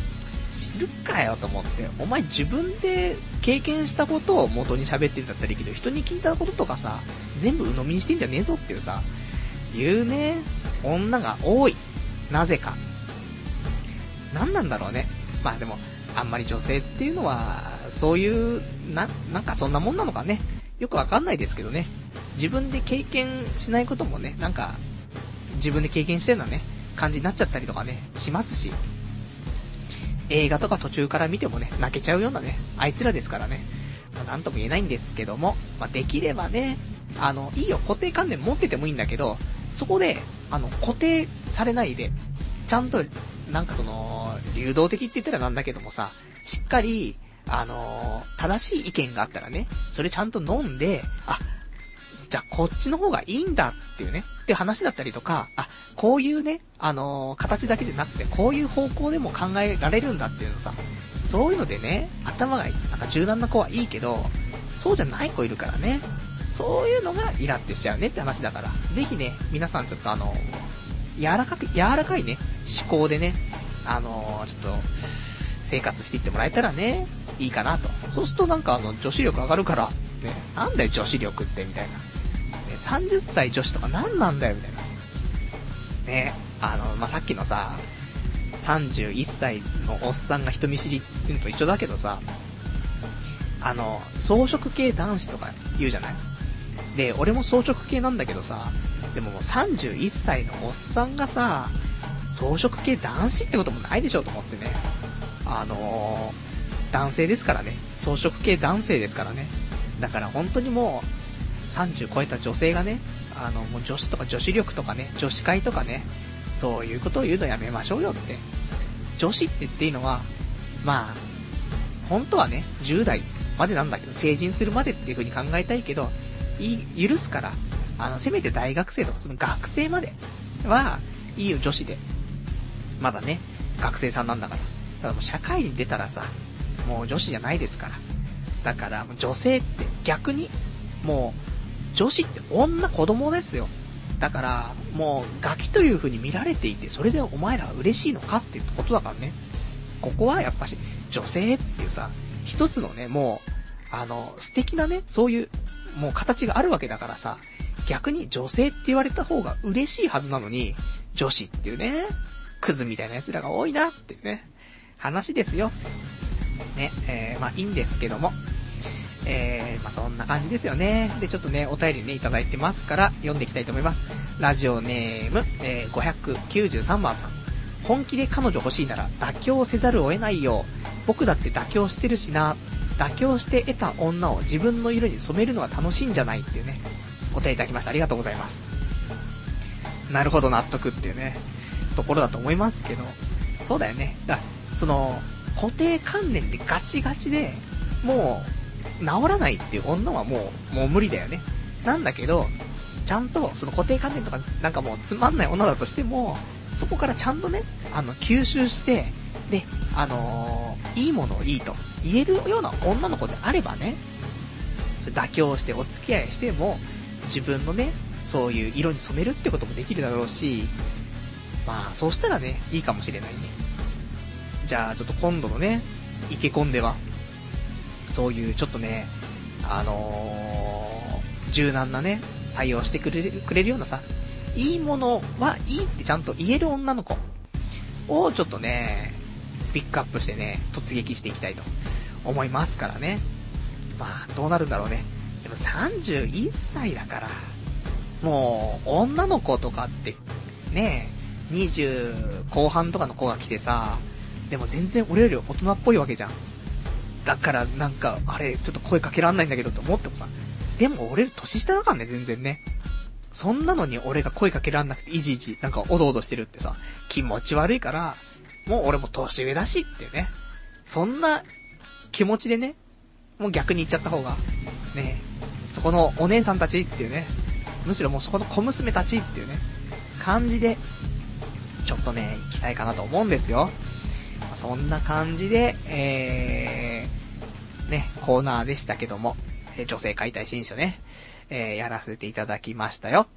Speaker 1: 知るかよと思って、お前自分で経験したことを元に喋ってんだったらいいけど、人に聞いたこととかさ、全部鵜呑みにしてんじゃねえぞっていうさ、いうね、女が多い。なぜか。なんなんだろうね。まあでも、あんまり女性っていうのは、そういう、な、なんかそんなもんなのかね。よくわかんないですけどね。自分で経験しないこともね、なんか、自分で経験してるようなね、感じになっちゃったりとかね、しますし。映画とか途中から見てもね、泣けちゃうようなね、あいつらですからね。まあ、なんとも言えないんですけども、まあ、できればね、あの、いいよ、固定観念持っててもいいんだけど、そこで、あの、固定されないで、ちゃんと、なんかその、流動的って言ったらなんだけどもさ、しっかり、あのー、正しい意見があったらね、それちゃんと飲んで、あ、じゃあこっちの方がいいんだっていうね、っていう話だったりとか、あ、こういうね、あのー、形だけじゃなくて、こういう方向でも考えられるんだっていうのさ、そういうのでね、頭がなんか柔軟な子はいいけど、そうじゃない子いるからね、そういうのがイラってしちゃうねって話だから、ぜひね、皆さんちょっとあの、柔らかく、柔らかいね、思考でね、あのー、ちょっと、生活していってもらえたらね、いいかなと。そうするとなんかあの、女子力上がるから、ね、なんだよ女子力ってみたいな。ね、さんじゅっさい女子とかなんなんだよみたいな。ね、あの、まあ、さっきのさ、さんじゅういっさいのおっさんが人見知りっていうのと一緒だけどさ、あの、草食系男子とか言うじゃない？で、俺も草食系なんだけどさ、でももうさんじゅういっさいのおっさんがさ、草食系男子ってこともないでしょと思ってね。あのー、男性ですからね。草食系男性ですからね。だから本当にもう、さんじゅう超えた女性がね、あの、もう女子とか女子力とかね、女子会とかね、そういうことを言うのやめましょうよって。女子って言っていいのは、まあ、本当はね、じゅう代までなんだけど、成人するまでっていう風に考えたいけど、いい、許すから、あの、せめて大学生とかその学生までは、いいよ女子で。まだね、学生さんなんだから。ただもう社会に出たらさ、もう女子じゃないですから。だから女性って逆に、もう女子って女子供ですよ。だからもうガキという風に見られていて、それでお前らは嬉しいのかっていうことだからね。ここはやっぱし女性っていうさ、一つのね、もうあの素敵なね、そういうもう形があるわけだからさ、逆に女性って言われた方が嬉しいはずなのに、女子っていうね、クズみたいな奴らが多いなっていうね、話ですよ。ね、えー、まあいいんですけども。えー、まあそんな感じですよね。で、ちょっとね、お便りね、いただいてますから、読んでいきたいと思います。ラジオネーム、えー、ごひゃくきゅうじゅうさんばんさん。本気で彼女欲しいなら、妥協せざるを得ないよ。僕だって妥協してるしな。妥協して得た女を自分の色に染めるのが楽しいんじゃないっていうね、お便りいただきました。ありがとうございます。なるほど、納得っていうね、ところだと思いますけど、そうだよね。だその固定観念でガチガチでもう治らないっていう女はもうもう無理だよね。なんだけどちゃんとその固定観念とかなんかもうつまんない女だとしても、そこからちゃんとね、あの吸収してで、あのー、いいものをいいと言えるような女の子であればね、それ妥協してお付き合いしても自分のね、そういう色に染めるってこともできるだろうし、まあそうしたらね、いいかもしれないね。じゃあちょっと今度のね、イケコンではそういうちょっとね、あのー、柔軟なね対応してくれるくれるようなさ、いいものはいいってちゃんと言える女の子をちょっとねピックアップしてね突撃していきたいと思いますからね。まあどうなるんだろうね。でもさんじゅういっさいだから、もう女の子とかってね、にじゅう後半とかの子が来てさ、でも全然俺より大人っぽいわけじゃん。だからなんかあれちょっと声かけらんないんだけどって思ってもさ、でも俺年下だからね、全然ね。そんなのに俺が声かけらんなくていじいじなんかおどおどしてるってさ、気持ち悪いから、もう俺も年上だしっていうね、そんな気持ちでね、もう逆に言っちゃった方がね、そこのお姉さんたちっていうね、むしろもうそこの小娘たちっていうね感じでちょっとね行きたいかなと思うんですよ。そんな感じで、えー、ね、コーナーでしたけども、えー、女性解体新書ね、えー、やらせていただきましたよ。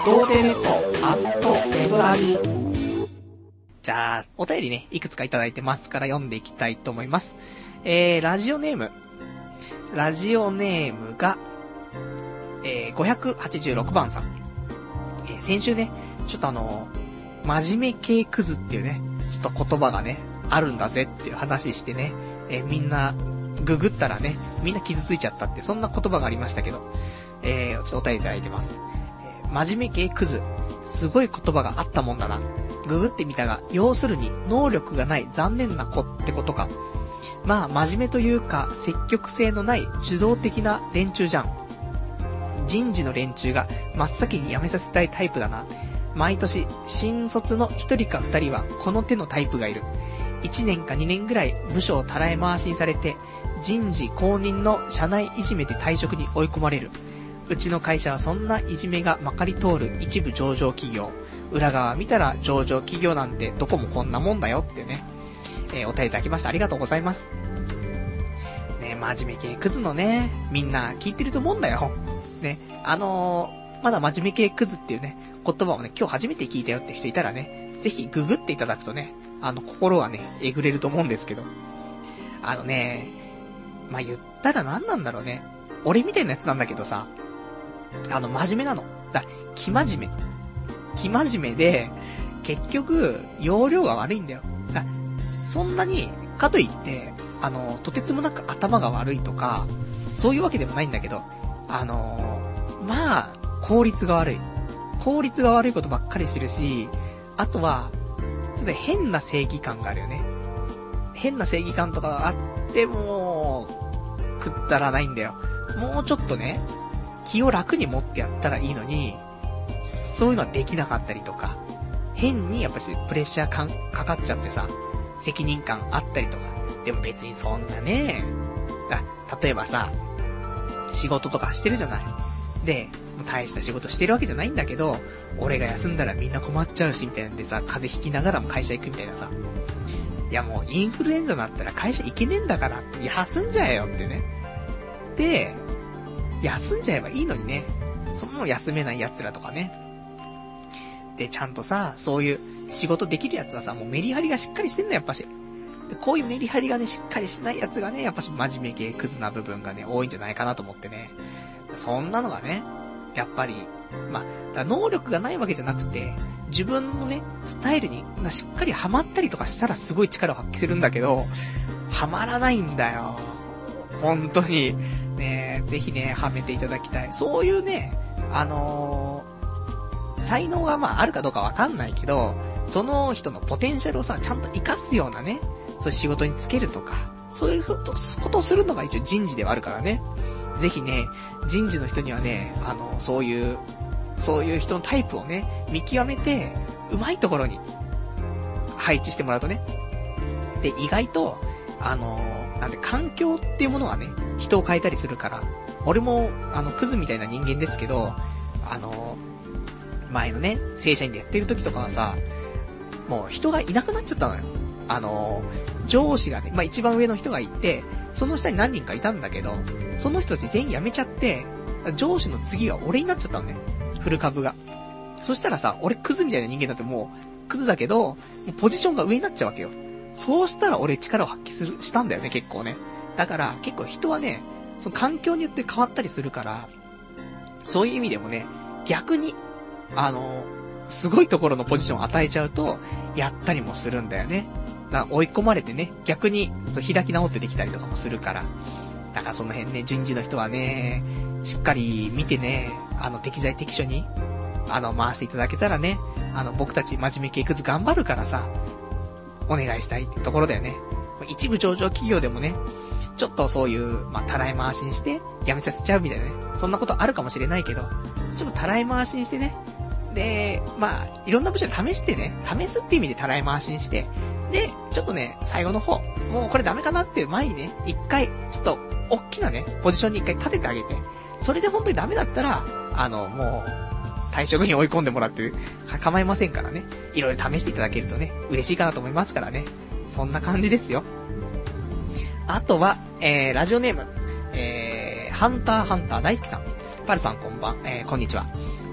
Speaker 1: 童貞ネットアットネトラジ。じゃあ、お便りね、いくつかいただいてますから読んでいきたいと思います。えー、ラジオネーム。ラジオネームが、えー、ごひゃくはちじゅうろくばんさん。えー、先週ね、ちょっとあのー、真面目系クズっていうね、ちょっと言葉がね、あるんだぜっていう話してね、えー、みんな、ググったらね、みんな傷ついちゃったって、そんな言葉がありましたけど、えー、ちょっとお便りいただいてます。えー、真面目系クズ。すごい言葉があったもんだな。ググってみたが、要するに、能力がない残念な子ってことか。まあ、真面目というか、積極性のない受動的な連中じゃん。人事の連中が真っ先に辞めさせたいタイプだな。毎年、新卒の一人か二人はこの手のタイプがいる。一年か二年ぐらい部署をたらい回しにされて、人事公認の社内いじめで退職に追い込まれる。うちの会社はそんないじめがまかり通る一部上場企業。裏側見たら上場企業なんてどこもこんなもんだよってね。えー、お便りいただきました。ありがとうございます。ね、真面目系クズのね、みんな聞いてると思うんだよ。ね、あのー、まだ真面目系クズっていうね、言葉をね、今日初めて聞いたよって人いたらね、ぜひググっていただくとね、あの、心はね、えぐれると思うんですけど。あのね、まあ、言ったら何なんだろうね。俺みたいなやつなんだけどさ、あの、真面目なの。だ、生真面目。生真面目で、結局、容量が悪いんだよ。だ、そんなに、かといって、あの、とてつもなく頭が悪いとか、そういうわけでもないんだけど、あの、まあ、効率が悪い。効率が悪いことばっかりしてるし、あとは、ちょっと変な正義感があるよね。変な正義感とかがあっても、くったらないんだよ。もうちょっとね、気を楽に持ってやったらいいのに、そういうのはできなかったりとか、変にやっぱりプレッシャーかかかっちゃってさ、責任感あったりとか、でも別にそんなね、だ例えばさ、仕事とかしてるじゃない。で、大した仕事してるわけじゃないんだけど、俺が休んだらみんな困っちゃうし、みたいなんでさ、風邪ひきながらも会社行くみたいなさ。いやもうインフルエンザになったら会社行けねえんだから、休んじゃえよってね。で、休んじゃえばいいのにね。そんなの休めない奴らとかね。で、ちゃんとさ、そういう仕事できる奴はさ、もうメリハリがしっかりしてんだよ、やっぱし。で、こういうメリハリがね、しっかりしてない奴がね、やっぱし真面目系クズな部分がね、多いんじゃないかなと思ってね。そんなのがね、やっぱり、まあ、だ能力がないわけじゃなくて、自分のね、スタイルにしっかりハマったりとかしたらすごい力を発揮するんだけど、ハマらないんだよ。本当に。ね、ぜひね、はめていただきたい。そういうね、あのー、才能がまああるかどうかわかんないけど、その人のポテンシャルをさ、ちゃんと活かすようなね、そういう仕事につけるとか、そういうことをするのが一応人事ではあるからね。ぜひね、人事の人にはね、あの、そういう、そういう人のタイプをね、見極めて、うまいところに配置してもらうとね。で、意外と、あの、なんで環境っていうものはね、人を変えたりするから、俺も、あの、クズみたいな人間ですけど、あの、前のね、正社員でやってる時とかはさ、もう人がいなくなっちゃったのよ。あの、上司がね、まあ、一番上の人がいて、その下に何人かいたんだけど、その人たち全員辞めちゃって、上司の次は俺になっちゃったのね。フル株が。そしたらさ、俺クズみたいな人間だってもう、クズだけど、もうポジションが上になっちゃうわけよ。そうしたら俺力を発揮する、したんだよね、結構ね。だから、結構人はね、その環境によって変わったりするから、そういう意味でもね、逆に、あの、すごいところのポジションを与えちゃうと、やったりもするんだよね。だから追い込まれてね、逆にそう開き直ってできたりとかもするから。だからその辺ね、人事の人はね、しっかり見てね、あの、適材適所に、あの、回していただけたらね、あの、僕たち真面目系クズ頑張るからさ、お願いしたいってところだよね。一部上場企業でもね、ちょっとそういう、まあ、たらい回しにして、辞めさせちゃうみたいなね、そんなことあるかもしれないけど、ちょっとたらい回しにしてね、で、まあ、いろんな部署で試してね、試すって意味でたらい回しにして、で、ちょっとね、最後の方、もうこれダメかなっていう前にね、一回、ちょっと、大きなね、ポジションに一回立ててあげて、それで本当にダメだったら、あの、もう、退職に追い込んでもらって構いませんからね、いろいろ試していただけるとね、嬉しいかなと思いますからね、そんな感じですよ。あとは、えー、ラジオネーム、えー、ハンターハンター大好きさん、パルさんこんばん、えー、こんにちは。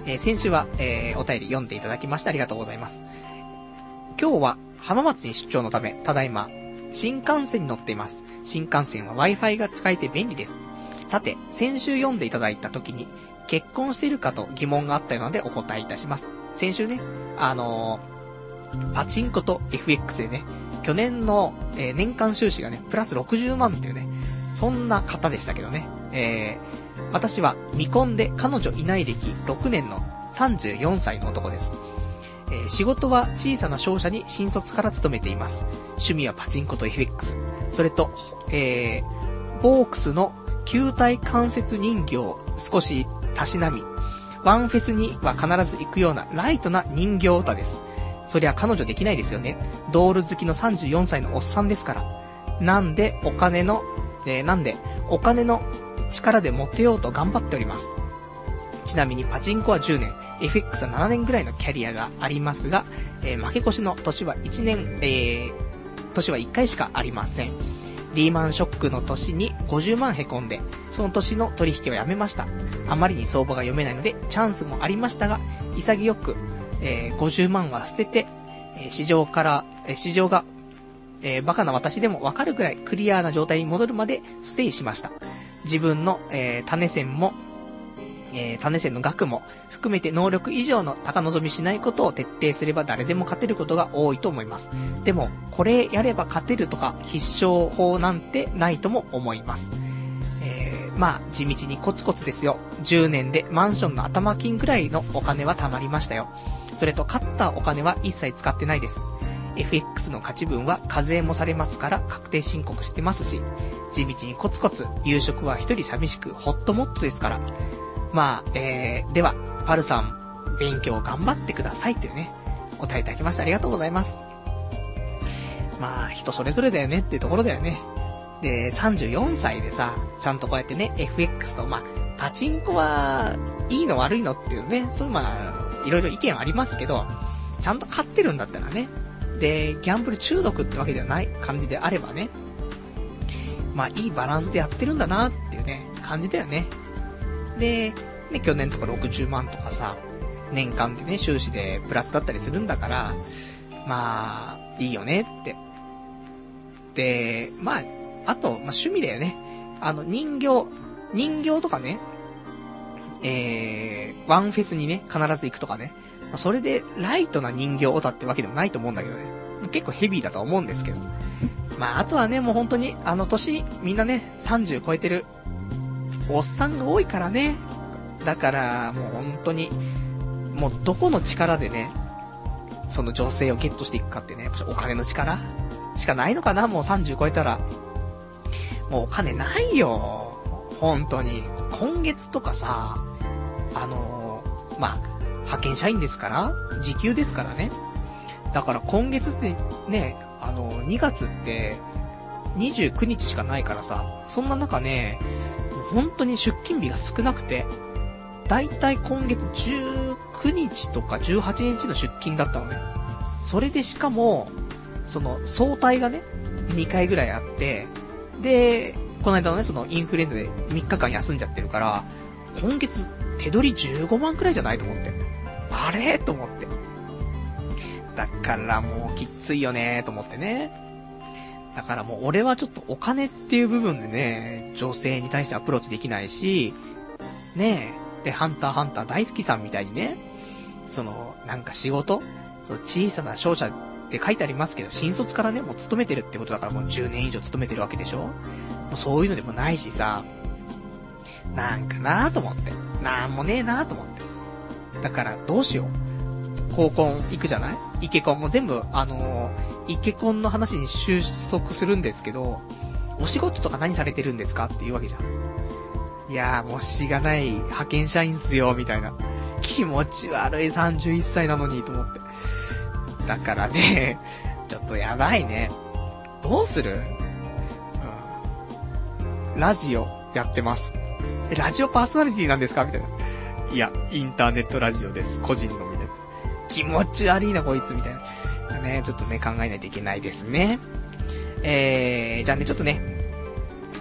Speaker 1: えー、先週は、えー、お便り読んでいただきましてありがとうございます。今日は浜松に出張のため、ただいま、新幹線に乗っています。新幹線は Wi-Fi が使えて便利です。さて、先週読んでいただいた時に、結婚しているかと疑問があったのでお答えいたします。先週ね、あのー、パチンコと エフエックス でね、去年の、えー、年間収支がね、プラスろくじゅうまんっていうね、そんな方でしたけどね、えー、私は未婚で彼女いない歴ろくねんのさんじゅうよんさいの男です。えー、仕事は小さな商社に新卒から勤めています。趣味はパチンコと エフエックス。それと、えー、ボークスの球体関節人形を少したしなみ、ワンフェスには必ず行くようなライトな人形オタです。そりゃ彼女できないですよね。ドール好きのさんじゅうよんさいのおっさんですから。なんでお金の、えー、なんでお金の力でモテようと頑張っております。ちなみにパチンコはじゅうねん、エフエックス はななねんぐらいのキャリアがありますが、えー、負け越しの年はいちねん、えー、年はいっかいしかありません。リーマンショックの年にごじゅうまんへこんで、その年の取引をやめました。あまりに相場が読めないので、チャンスもありましたが、潔く、えー、ごじゅうまんは捨てて、えー、市場から、えー、市場が、えー、バカな私でもわかるくらいクリアな状態に戻るまでステイしました。自分の、えー、種銭も、えー、種銭の額も含めて能力以上の高望みしないことを徹底すれば誰でも勝てることが多いと思います。でも、これやれば勝てるとか必勝法なんてないとも思います。えー、まあ、地道にコツコツですよ。じゅうねんでマンションの頭金くらいのお金は貯まりましたよ。それと勝ったお金は一切使ってないです。エフエックス の勝ち分は課税もされますから確定申告してますし、地道にコツコツ、夕食は一人寂しくホットモットですから。まあ、えー、では、パルさん、勉強頑張ってくださいというね、お答えいただきましてありがとうございます。まあ、人それぞれだよねっていうところだよね。で、さんじゅうよんさいでさ、ちゃんとこうやってね、エフエックス と、まあ、パチンコは、いいの悪いのっていうね、そういうまあ、いろいろ意見はありますけど、ちゃんと勝ってるんだったらね、で、ギャンブル中毒ってわけではない感じであればね、まあ、いいバランスでやってるんだなっていうね、感じだよね。で、ね、去年とかろくじゅうまんとかさ、年間でね、収支でプラスだったりするんだから、まあ、いいよねって。で、まあ、あと、まあ趣味だよね。あの、人形、人形とかね、えー、ワンフェスにね、必ず行くとかね。まあ、それで、ライトな人形オタってわけでもないと思うんだけどね。結構ヘビーだとは思うんですけど。まあ、あとはね、もう本当に、あの年、みんなね、さんじゅう超えてる、おっさんが多いからね。だから、もう本当に、もうどこの力でね、その女性をゲットしていくかってね、やっぱお金の力しかないのかな、もうさんじゅう超えたら。もうお金ないよ。本当に。今月とかさ、あのー、まあ、派遣社員ですから、時給ですからね。だから今月ってね、あのー、にがつってにじゅうくにちしかないからさ、そんな中ね、本当に出勤日が少なくて、だいたい今月じゅうくにちとかじゅうはちにちの出勤だったのね。それでしかも、その、総体がね、にかいぐらいあって、で、この間のね、そのインフルエンザでみっかかん休んじゃってるから、今月手取りじゅうごまんくらいじゃないと思って。あれと思って。だからもうきついよねと思ってね。だからもう俺はちょっとお金っていう部分でね、女性に対してアプローチできないし、ねえ、で、ハンターハンター大好きさんみたいにね、その、なんか仕事、その小さな商社って書いてありますけど、新卒からね、もう勤めてるってことだからもうじゅうねん以上勤めてるわけでしょ。もうそういうのでもないしさ、なんかなぁと思って。なんもねえなぁと思って。だからどうしよう。合コン行くじゃない？イケコンも全部、あのー、イケコンの話に収束するんですけど、お仕事とか何されてるんですかって言うわけじゃん。いやーもうしがない派遣社員っすよ、みたいな。気持ち悪いさんじゅういっさいなのに、と思って。だからね、ちょっとやばいね。どうする？うん。ラジオやってます。え、ラジオパーソナリティなんですかみたいな。いや、インターネットラジオです。個人のみたいな。気持ち悪いな、こいつ、みたいな。ね、ちょっとね、考えないといけないですね。えー、じゃあね、ちょっとね、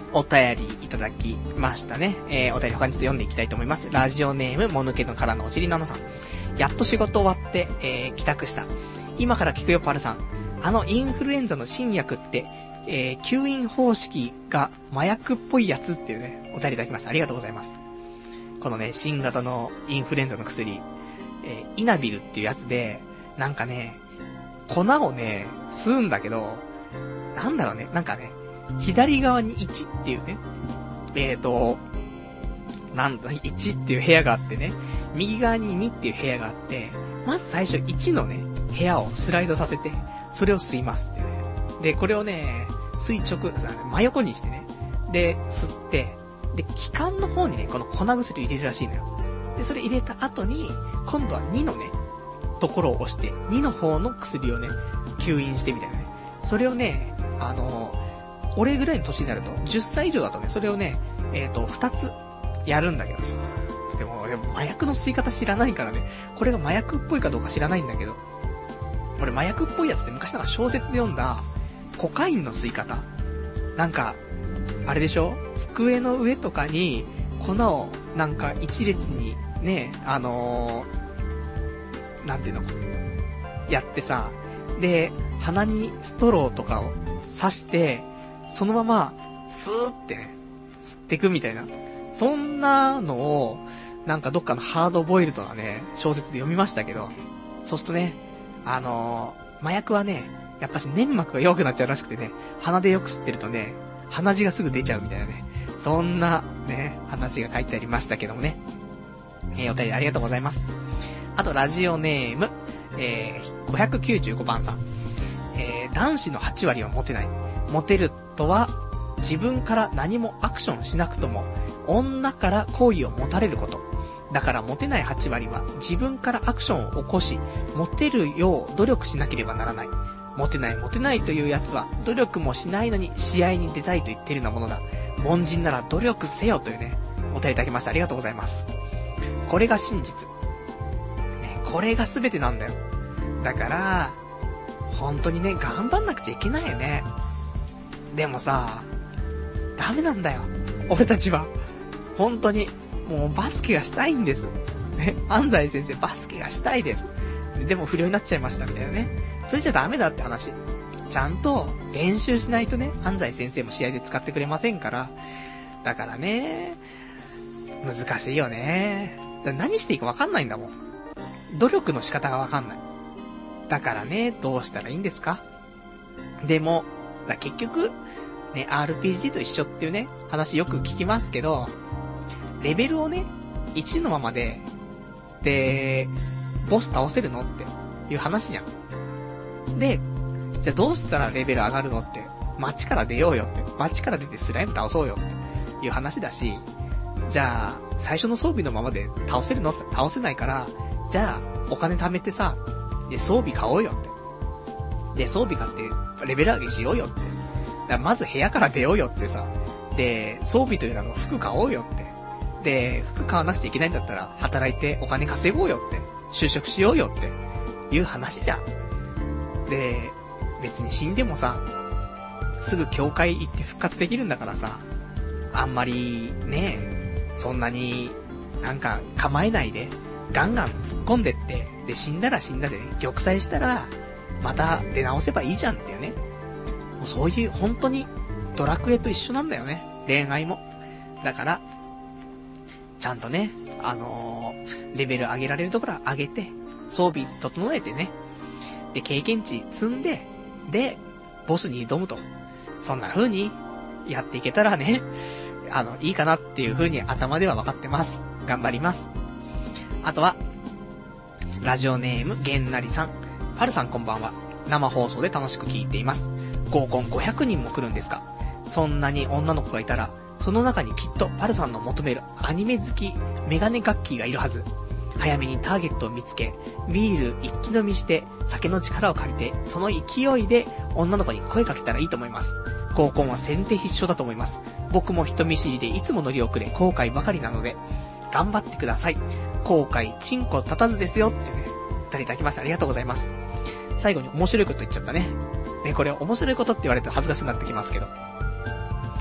Speaker 1: お便りいただきましたね。えー、お便り他にちょっと読んでいきたいと思います。ラジオネーム、もぬけのからのおしりななさん。やっと仕事終わって、えー、帰宅した。今から聞くよ、パルさん。あのインフルエンザの新薬って、えー、吸引方式が麻薬っぽいやつっていうね、お便りいただきました。ありがとうございます。このね、新型のインフルエンザの薬、えー、イナビルっていうやつで、なんかね、粉をね、吸うんだけど、なんだろうね、なんかね、左側にいちっていうね、えーと、なんだ、いちっていう部屋があってね、右側ににっていう部屋があって、まず最初いちのね、部屋をスライドさせて、それを吸いますっていうね。で、これをね、垂直、真横にしてね、で、吸って、で、気管の方にね、この粉薬を入れるらしいのよ。で、それ入れた後に、今度はにのね、ところを押して、にの方の薬をね、吸引してみたいなね。それをね、あの、俺ぐらいの年になると、じゅっさい以上だとね、それをね、えっと、ふたつやるんだけどさ。でも、でも麻薬の吸い方知らないからね、これが麻薬っぽいかどうか知らないんだけど、俺麻薬っぽいやつって昔なんか小説で読んだ、コカインの吸い方。なんか、あれでしょ？机の上とかに、粉をなんか一列にね、あのー、なんていうの、やってさ、で、鼻にストローとかを刺して、そのまま、スーってね、吸ってくみたいな。そんなのを、なんかどっかのハードボイルドなね、小説で読みましたけど、そうするとね、あのー、麻薬はね、やっぱし粘膜が弱くなっちゃうらしくてね、鼻でよく吸ってるとね、鼻血がすぐ出ちゃうみたいなね、そんなね、話が書いてありましたけどもね。えー、お便りありがとうございます。あと、ラジオネーム、えー、ごひゃくきゅうじゅうごばんさん。えー、男子のはちわりはモテない。モテるとは、自分から何もアクションしなくとも、女から好意を持たれること。だからモテないはちわりは、自分からアクションを起こし、モテるよう努力しなければならない。モテないモテないというやつは、努力もしないのに試合に出たいと言っているようなものだ。凡人なら努力せよというね、お便りいただきました。ありがとうございます。これが真実。ね、これが全てなんだよ。だから、本当にね、頑張んなくちゃいけないよね。でもさ、ダメなんだよ。俺たちは。本当に、もうバスケがしたいんです。ね、安西先生、バスケがしたいです。でも不良になっちゃいましたみたいなね。それじゃダメだって話。ちゃんと練習しないとね、安西先生も試合で使ってくれませんから。だからね、難しいよね。だ何していいか分かんないんだもん。努力の仕方が分かんない。だからね、どうしたらいいんですか？でも、だ結局、ね、アールピージー と一緒っていうね、話よく聞きますけど、レベルをね、いちのままで、で、ボス倒せるのっていう話じゃん。で、じゃあどうしたらレベル上がるのって、街から出ようよって、街から出てスライム倒そうよっていう話だし、じゃあ、最初の装備のままで倒せるのって倒せないから、じゃあ、お金貯めてさ、で、装備買おうよって。で、装備買って、レベル上げしようよって。だからまず部屋から出ようよってさ。で、装備というのは服買おうよって。で、服買わなくちゃいけないんだったら、働いてお金稼ごうよって。就職しようよっていう話じゃん。で、別に死んでもさ、すぐ教会行って復活できるんだからさ、あんまりね、そんなになんか構えないで、ガンガン突っ込んでって、で、死んだら死んだでね、玉砕したら、また出直せばいいじゃんっていうね。もうそういう、本当に、ドラクエと一緒なんだよね。恋愛も。だから、ちゃんとね、あのー、レベル上げられるところは上げて、装備整えてね。で、経験値積んで、で、ボスに挑むと。そんな風に、やっていけたらね、あの、いいかなっていう風に頭では分かってます。頑張ります。あとは、ラジオネーム、げんなりさん。パルさんこんばんは。生放送で楽しく聞いています。合コンごひゃくにんも来るんですか？そんなに女の子がいたら、その中にきっとパルさんの求めるアニメ好き、メガネガッキーがいるはず。早めにターゲットを見つけ、ビール一気飲みして、酒の力を借りて、その勢いで女の子に声かけたらいいと思います。合コンは先手必勝だと思います。僕も人見知りでいつも乗り遅れ、後悔ばかりなので、頑張ってください。後悔、チンコ立たずですよってね、二人いただきました。ありがとうございます。最後に面白いこと言っちゃったね。ね、これ面白いことって言われると恥ずかしくなってきますけど。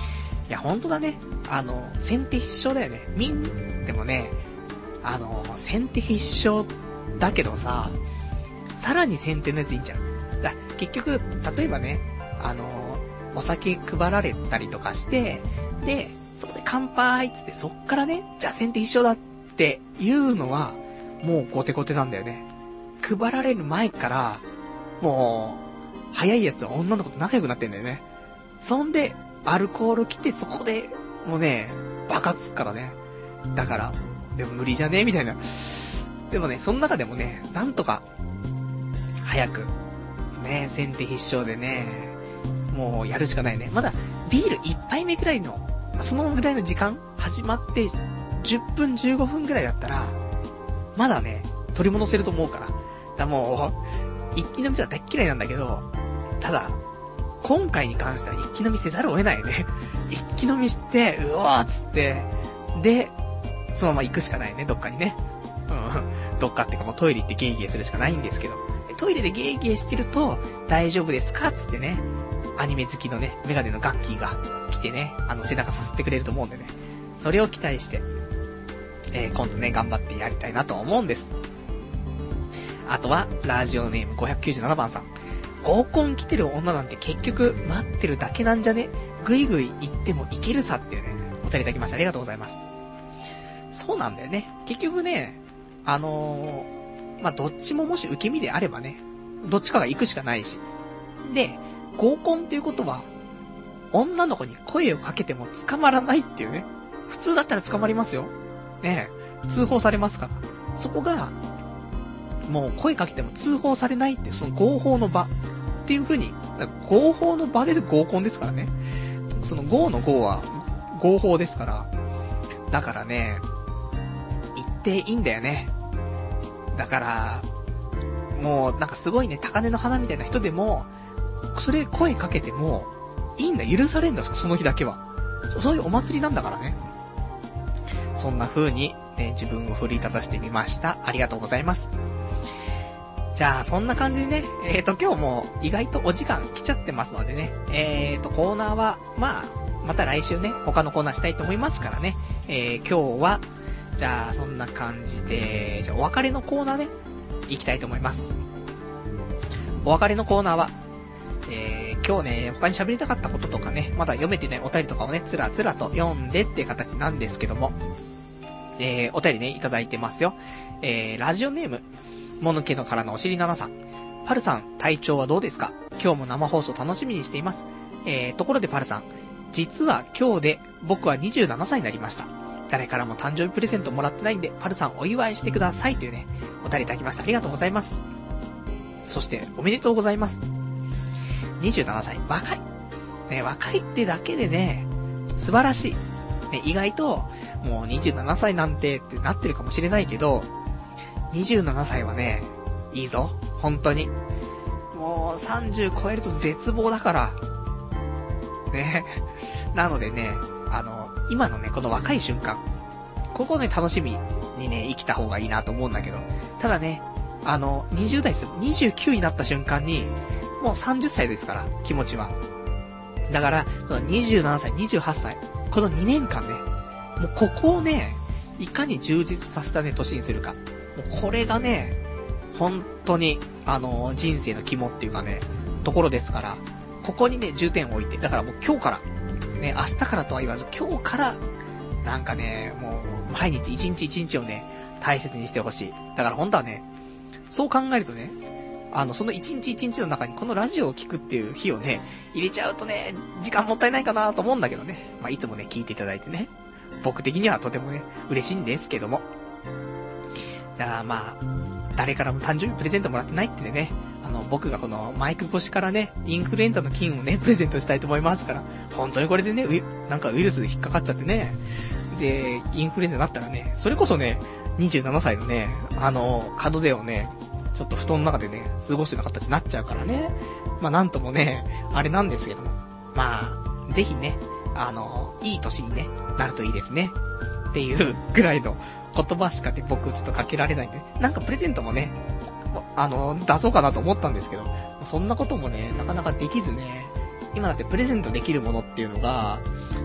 Speaker 1: いや、ほんとだね。あの、先手必勝だよね。みん、でもね、あの、先手必勝だけどさ、さらに先手のやついいんじゃん。だ結局、例えばね、あの、お酒配られたりとかして、で、そこで乾杯っつって、そっからね、じゃあ先手必勝だっていうのは、もうゴテゴテなんだよね。配られる前から、もう、早いやつは女の子と仲良くなってんだよね。そんで、アルコール来て、そこで、もうね、爆発すっからね。だから、でも無理じゃねみたいな。でもね、その中でもね、なんとか、早く、ね、先手必勝でね、もうやるしかないね。まだ、ビール一杯目くらいの、そのぐらいの時間始まって、じゅっぷんじゅうごふんぐらいだったら、まだね、取り戻せると思うから。だからもう、一気飲みとは大っ嫌いなんだけど、ただ、今回に関しては一気飲みせざるを得ないよね。一気飲みして、うわーっつって、で、そのまま行くしかないね、どっかにね。うん。どっかっていうかもうトイレ行ってゲーゲーするしかないんですけど。トイレでゲーゲーしてると、大丈夫ですかつってね、アニメ好きのね、メガネのガッキーが来てね、あの背中さすってくれると思うんでね。それを期待して、えー、今度ね、頑張ってやりたいなと思うんです。あとは、ラジオネームごひゃくきゅうじゅうななばんさん。合コン来てる女なんて結局待ってるだけなんじゃね？ぐいぐい行ってもいけるさっていうね、お便りいただきました。ありがとうございます。そうなんだよね。結局ね、あのー、まあ、どっちももし受け身であればね、どっちかが行くしかないし。で、合コンっていうことは、女の子に声をかけても捕まらないっていうね。普通だったら捕まりますよ。ねえ、通報されますから。そこが、もう声かけても通報されないっていう、その合法の場っていう風に、合法の場で合コンですからね。その合の合は合法ですから。だからね、言っていいんだよね。だから、もうなんかすごいね、高嶺の花みたいな人でも、それ声かけても、いいんだ、許されんだ、その日だけは。そ、そういうお祭りなんだからね。そんな風に、ね、自分を奮い立たせてみました。ありがとうございます。じゃあ、そんな感じでね、えーと、今日も意外とお時間来ちゃってますのでね、えーと、コーナーは、まあ、また来週ね、他のコーナーしたいと思いますからね、えー、今日は、じゃあ、そんな感じで、じゃあ、お別れのコーナーね、行きたいと思います。お別れのコーナーは、えー、今日ね、他に喋りたかったこととかね、まだ読めてないお便りとかをね、つらつらと読んでっていう形なんですけども、えー、お便りね、いただいてますよ。えー、ラジオネーム、もぬけのからのおしりななさん。パルさん、体調はどうですか？今日も生放送楽しみにしています。えー、ところでパルさん、実は今日で僕はにじゅうななさいになりました。誰からも誕生日プレゼントもらってないんで、パルさんお祝いしてくださいというね、お便りいただきました。ありがとうございます。そして、おめでとうございます。にじゅうななさい、若い。ね、若いってだけでね、素晴らしい。ね、意外と、もうにじゅうななさいなんてってなってるかもしれないけど、にじゅうななさいはね、いいぞ。本当に。もうさんじゅう超えると絶望だから。ね。なのでね、あの、今のね、この若い瞬間、ここね、楽しみにね、生きた方がいいなと思うんだけど、ただね、あの、にじゅう代ですよ。にじゅうきゅうになった瞬間に、もうさんじゅっさいですから、気持ちは。だから、にじゅうななさい、にじゅうはっさい、このにねんかんね、もうここをね、いかに充実させたね、年にするか。もうこれがね、本当に、あの、人生の肝っていうかね、ところですから、ここにね、重点を置いて、だからもう今日から、ね、明日からとは言わず、今日から、なんかね、もう、毎日一日一日をね、大切にしてほしい。だから本当はね、そう考えるとね、あの、その一日一日の中にこのラジオを聞くっていう日をね、入れちゃうとね、時間もったいないかなと思うんだけどね。まあ、いつもね、聞いていただいてね。僕的にはとてもね、嬉しいんですけども。じゃあまあ、誰からも誕生日プレゼントもらってないってね、あの、僕がこのマイク越しからね、インフルエンザの菌をね、プレゼントしたいと思いますから、本当にこれでね、ウなんかウイルスで引っかかっちゃってね、で、インフルエンザになったらね、それこそね、にじゅうななさいのね、あの、門出をね、ちょっと布団の中でね、過ごすような形になっちゃうからね。まあなんともね、あれなんですけども。まあ、ぜひね、あの、いい年にね、なるといいですね。っていうぐらいの言葉しかね、僕ちょっとかけられないんで、なんかプレゼントもね、あの、出そうかなと思ったんですけど、そんなこともね、なかなかできずね、今だってプレゼントできるものっていうのが、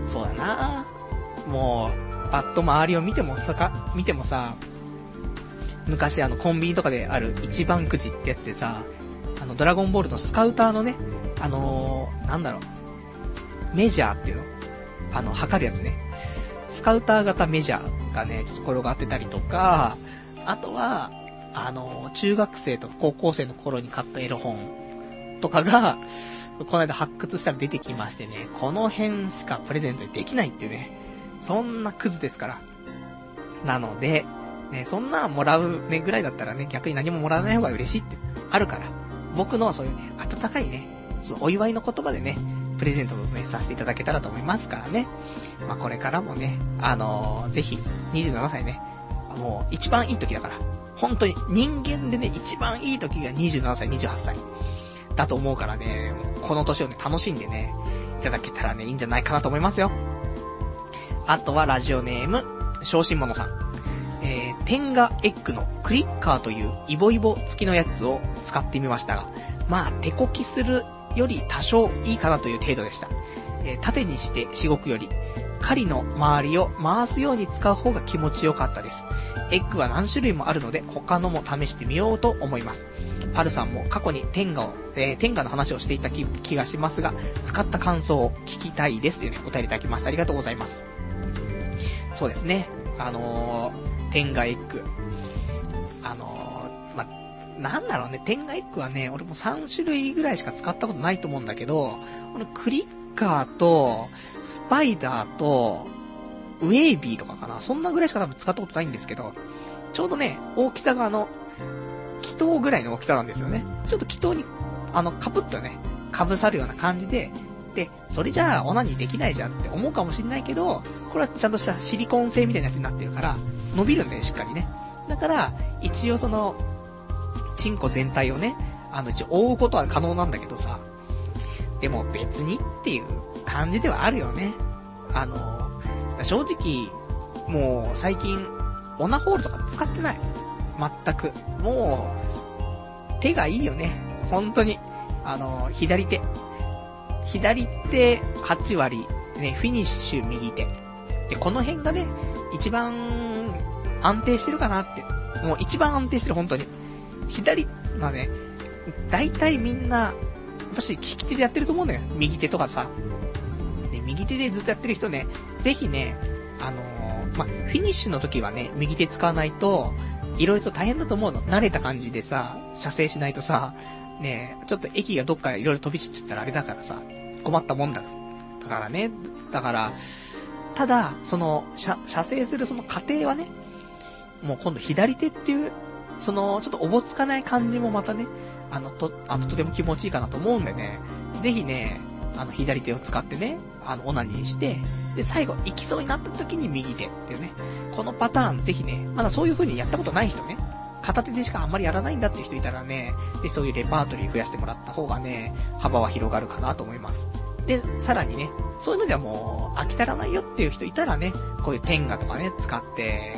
Speaker 1: そうだな。もう、パッと周りを見てもさか、見てもさ、昔あのコンビニとかである一番くじってやつでさ、あのドラゴンボールのスカウターのね、あのー、なんだろう、メジャーっていうのあの、測るやつね。スカウター型メジャーがね、ちょっと転がってたりとか、あとは、あのー、中学生とか高校生の頃に買ったエロ本とかが、この間発掘したら出てきましてね、この辺しかプレゼントにできないっていうね、そんなクズですから。なので、ね、そんなもらうねぐらいだったらね、逆に何ももらわない方が嬉しいってあるから、僕のそういうね、温かいね、そのお祝いの言葉でね、プレゼントをね、させていただけたらと思いますからね。まあ、これからもね、あのー、ぜひ、にじゅうななさいね、もう一番いい時だから、本当に人間でね、一番いい時がにじゅうななさい、にじゅうはっさいだと思うからね、この年をね、楽しんでね、いただけたらね、いいんじゃないかなと思いますよ。あとはラジオネーム、小心者さん。えー、テンガエッグのクリッカーというイボイボ付きのやつを使ってみましたが、まあ、手こきするより多少いいかなという程度でした。えー、縦にしてしごくより、針の周りを回すように使う方が気持ちよかったです。エッグは何種類もあるので、他のも試してみようと思います。パルさんも過去にテンガを、えー、テンガの話をしていた 気, 気がしますが、使った感想を聞きたいですというね、お便りいただきました。ありがとうございます。そうですね。あのー、テンガエッグ。あのー、ま、なんだろうね、テンガエッグはね、俺もさん種類ぐらいしか使ったことないと思うんだけど、俺クリッカーと、スパイダーと、ウェイビーとかかな。そんなぐらいしか多分使ったことないんですけど、ちょうどね、大きさがあの、気筒ぐらいの大きさなんですよね。ちょっと気筒に、あの、かぶっとね、かぶさるような感じで、で、それじゃあオナニーできないじゃんって思うかもしんないけど、これはちゃんとしたシリコン製みたいなやつになってるから、伸びるんだよね、しっかりね。だから、一応その、チンコ全体をね、あの、一応覆うことは可能なんだけどさ、でも別にっていう感じではあるよね。あの、正直、もう最近、オナホールとか使ってない。全く。もう、手がいいよね。本当に。あの、左手。左手はちわり、ね、フィニッシュ右手。で、この辺がね、一番安定してるかなって。もう一番安定してる、本当に。左、まあね、大体みんな、やっぱし利き手でやってると思うんだよ。右手とかさ。で、右手でずっとやってる人ね、ぜひね、あのー、まあ、フィニッシュの時はね、右手使わないと、いろいろと大変だと思うの。慣れた感じでさ、射精しないとさ、ねえ、ちょっと液がどっかいろいろ飛び散っちゃったらあれだからさ、困ったもんだ。だからね、だから、ただ、その、射、射精するその過程はね、もう今度左手っていう、その、ちょっとおぼつかない感じもまたね、あの、と、あの、とても気持ちいいかなと思うんでね、ぜひね、あの、左手を使ってね、あの、オナニーして、で、最後、行きそうになった時に右手っていうね、このパターン、ぜひね、まだそういう風にやったことない人ね、片手でしかあんまりやらないんだっていう人いたらね、で、そういうレパートリー増やしてもらった方がね、幅は広がるかなと思います。で、さらにね、そういうのじゃもう、飽き足らないよっていう人いたらね、こういうテンガとかね、使って、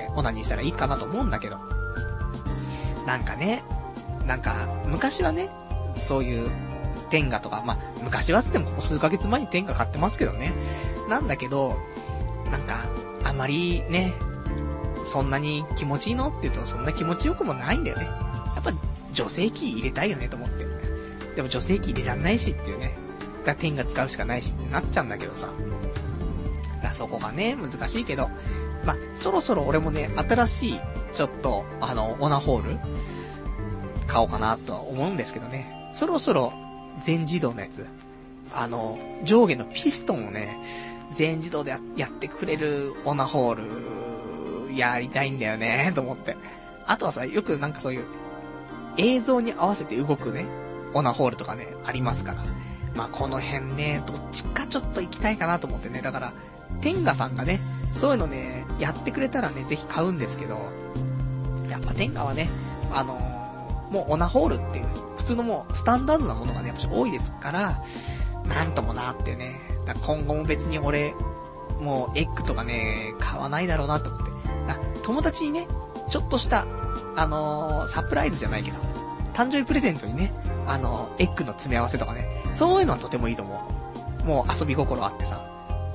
Speaker 1: オナニーしたらいいかなと思うんだけど。なんかね、なんか、昔はね、そういう、テンガとか、まあ、昔はつってもここ数ヶ月前にテンガ買ってますけどね。なんだけど、なんか、あまりね、そんなに気持ちいいのって言うとそんな気持ちよくもないんだよね。やっぱ女性器入れたいよねと思って。でも女性器入れらんないしっていうね。だからテンガ使うしかないしってなっちゃうんだけどさ。だからそこがね、難しいけど。まあ、そろそろ俺もね、新しい、ちょっと、あの、オナホール買おうかなとは思うんですけどね。そろそろ全自動のやつ。あの、上下のピストンをね、全自動で や, やってくれるオナホール、やりたいんだよねと思って。あとはさ、よくなんかそういう映像に合わせて動くね、オナホールとかね、ありますから。まあこの辺ね、どっちかちょっと行きたいかなと思ってね。だから、テンガさんがね、そういうのね、やってくれたらね、ぜひ買うんですけど、やっぱテンガはね、あのー、もうオナホールっていう、普通のもうスタンダードなものがね、やっぱ多いですから、なんともなっていうね。だから今後も別に俺、もうエッグとかね、買わないだろうなと思って。あ、友達にね、ちょっとした、あのー、サプライズじゃないけど、誕生日プレゼントにね、あのー、エッグの詰め合わせとかね、そういうのはとてもいいと思う。もう遊び心あってさ。で、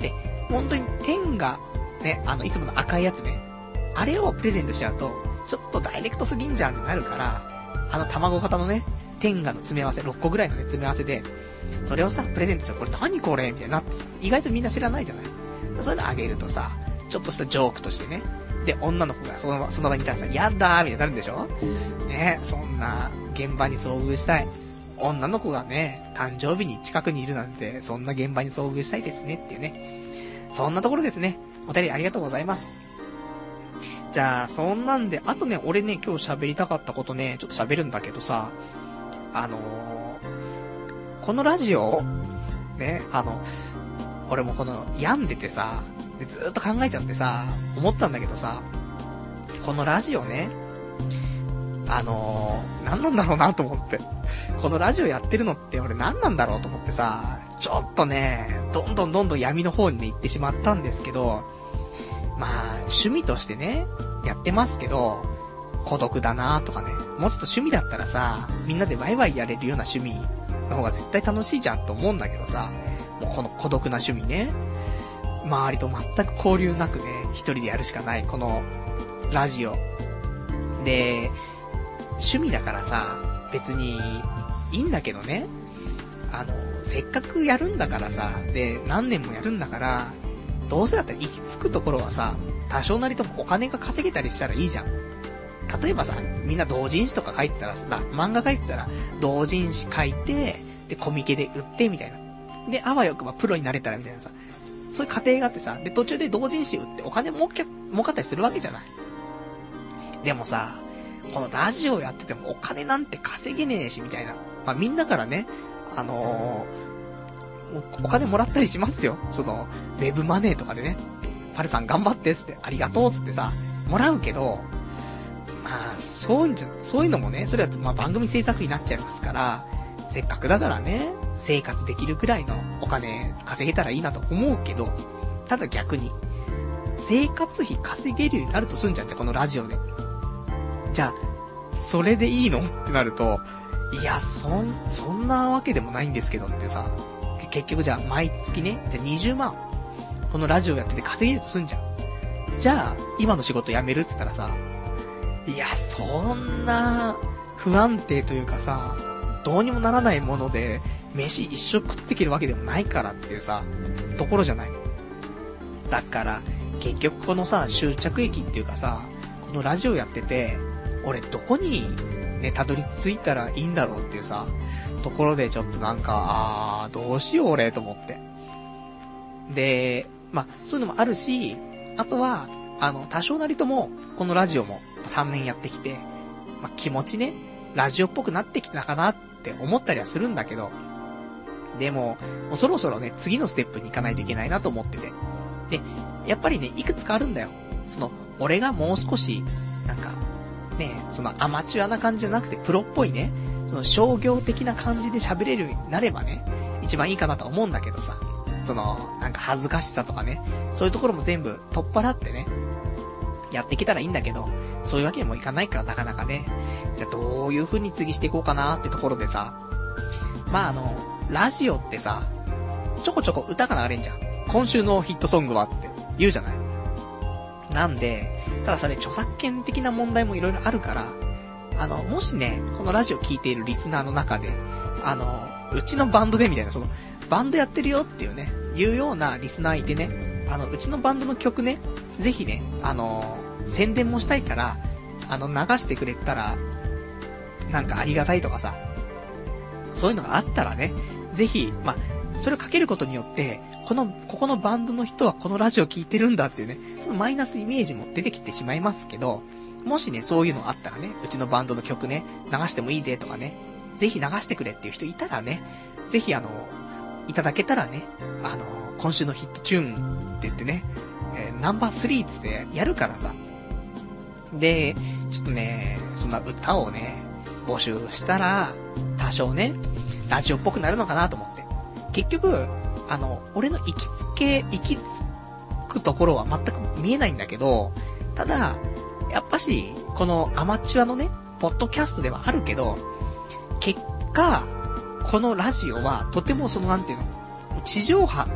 Speaker 1: 本当に天が、ね、あの、いつもの赤いやつね。あれをプレゼントしちゃうと、ちょっとダイレクトすぎんじゃんってなるから、あの卵型のね、天下の詰め合わせ、ろっこぐらいのね、詰め合わせで、それをさ、プレゼントして、これ何これみたいになってさ、意外とみんな知らないじゃない。そういうのあげるとさ、ちょっとしたジョークとしてね。で、女の子がその場、その場にいたらさ、やだーみたいになるんでしょね、そんな、現場に遭遇したい。女の子がね、誕生日に近くにいるなんて、そんな現場に遭遇したいですねっていうね。そんなところですね。お便りありがとうございます。じゃあ、そんなんで、あとね、俺ね、今日喋りたかったことね、ちょっと喋るんだけどさ、あのー、このラジオ、ね、あの、俺もこの、病んでてさ、でずーっと考えちゃってさ、思ったんだけどさ、このラジオね、あのー、何なんだろうなと思って。このラジオやってるのって俺何なんだろうと思ってさ、ちょっとね、どんどんどんどん闇の方にね、行ってしまったんですけど、まあ、趣味としてね、やってますけど、孤独だなとかね、もうちょっと趣味だったらさ、みんなでワイワイやれるような趣味の方が絶対楽しいじゃんと思うんだけどさ、もうこの孤独な趣味ね、周りと全く交流なくね、一人でやるしかない、このラジオ。で、趣味だからさ、別にいいんだけどね、あの、せっかくやるんだからさ、で、何年もやるんだから、どうせだったら行き着くところはさ、多少なりともお金が稼げたりしたらいいじゃん。例えばさ、みんな同人誌とか書いてたらさ、漫画書いてたら、同人誌書いて、で、コミケで売ってみたいな。で、あわよくばプロになれたらみたいなさ、そういう過程があってさ、で、途中で同人誌売ってお金儲け、儲かったりするわけじゃない。でもさ、このラジオやっててもお金なんて稼げねえし、みたいな。まあ、みんなからね、あのー、お金もらったりしますよ。その、ウェブマネーとかでね。パルさん頑張ってっつって、ありがとうっつってさ、もらうけど、まあ、そういうんじゃ、そういうのもね、それはまあ番組制作になっちゃいますから、せっかくだからね、生活できるくらいのお金稼げたらいいなと思うけど、ただ逆に、生活費稼げるようになるとすんじゃんって、このラジオで。じゃあ、それでいいのってなると、いや、そん、そんなわけでもないんですけどってさ、結局じゃあ毎月ね、じゃあにじゅうまん、このラジオやってて稼げるとすんじゃん。じゃあ、今の仕事辞めるって言ったらさ、いや、そんな、不安定というかさ、どうにもならないもので、飯一生食っていけるわけでもないからっていうさ、ところじゃない。だから、結局このさ、終着駅っていうかさ、このラジオやってて、俺どこにね、たどり着いたらいいんだろうっていうさ、ところでちょっとなんか、あー、どうしよう俺と思って。で、まあ、そういうのもあるし、あとは、あの、多少なりとも、このラジオもさんねんやってきて、まあ、気持ちね、ラジオっぽくなってきたかなって思ったりはするんだけど、でも、もうそろそろね、次のステップに行かないといけないなと思ってて。で、やっぱりね、いくつかあるんだよ。その、俺がもう少し、なんか、ね、そのアマチュアな感じじゃなくて、プロっぽいね、その商業的な感じで喋れるようになればね、一番いいかなと思うんだけどさ、その、なんか恥ずかしさとかね、そういうところも全部取っ払ってね、やっていけたらいいんだけど、そういうわけにもいかないからなかなかね、じゃあどういう風に次していこうかなってところでさ、まああの、ラジオってさ、ちょこちょこ歌が流れんじゃん。今週のヒットソングはって言うじゃない。なんで、ただそれ著作権的な問題もいろいろあるから、あの、もしね、このラジオ聴いているリスナーの中で、あの、うちのバンドでみたいな、その、バンドやってるよっていうね、いうようなリスナーいてね、あの、うちのバンドの曲ね、ぜひね、あの、宣伝もしたいから、あの、流してくれたら、なんかありがたいとかさ、そういうのがあったらね、ぜひ、まあ、それをかけることによって、この、ここのバンドの人はこのラジオ聞いてるんだっていうね、そのマイナスイメージも出てきてしまいますけど、もしね、そういうのあったらね、うちのバンドの曲ね、流してもいいぜとかね、ぜひ流してくれっていう人いたらね、ぜひあの、いただけたらね、あの、今週のヒットチューンって言ってね、えー、ナンバースリーつってやるからさ。で、ちょっとね、そんな歌をね、募集したら、多少ね、ラジオっぽくなるのかなと思って。結局、あの、俺の行きつけ、行き着くところは全く見えないんだけど、ただ、やっぱし、このアマチュアのね、ポッドキャストではあるけど、結果、このラジオはとてもそのなんていうの、地上波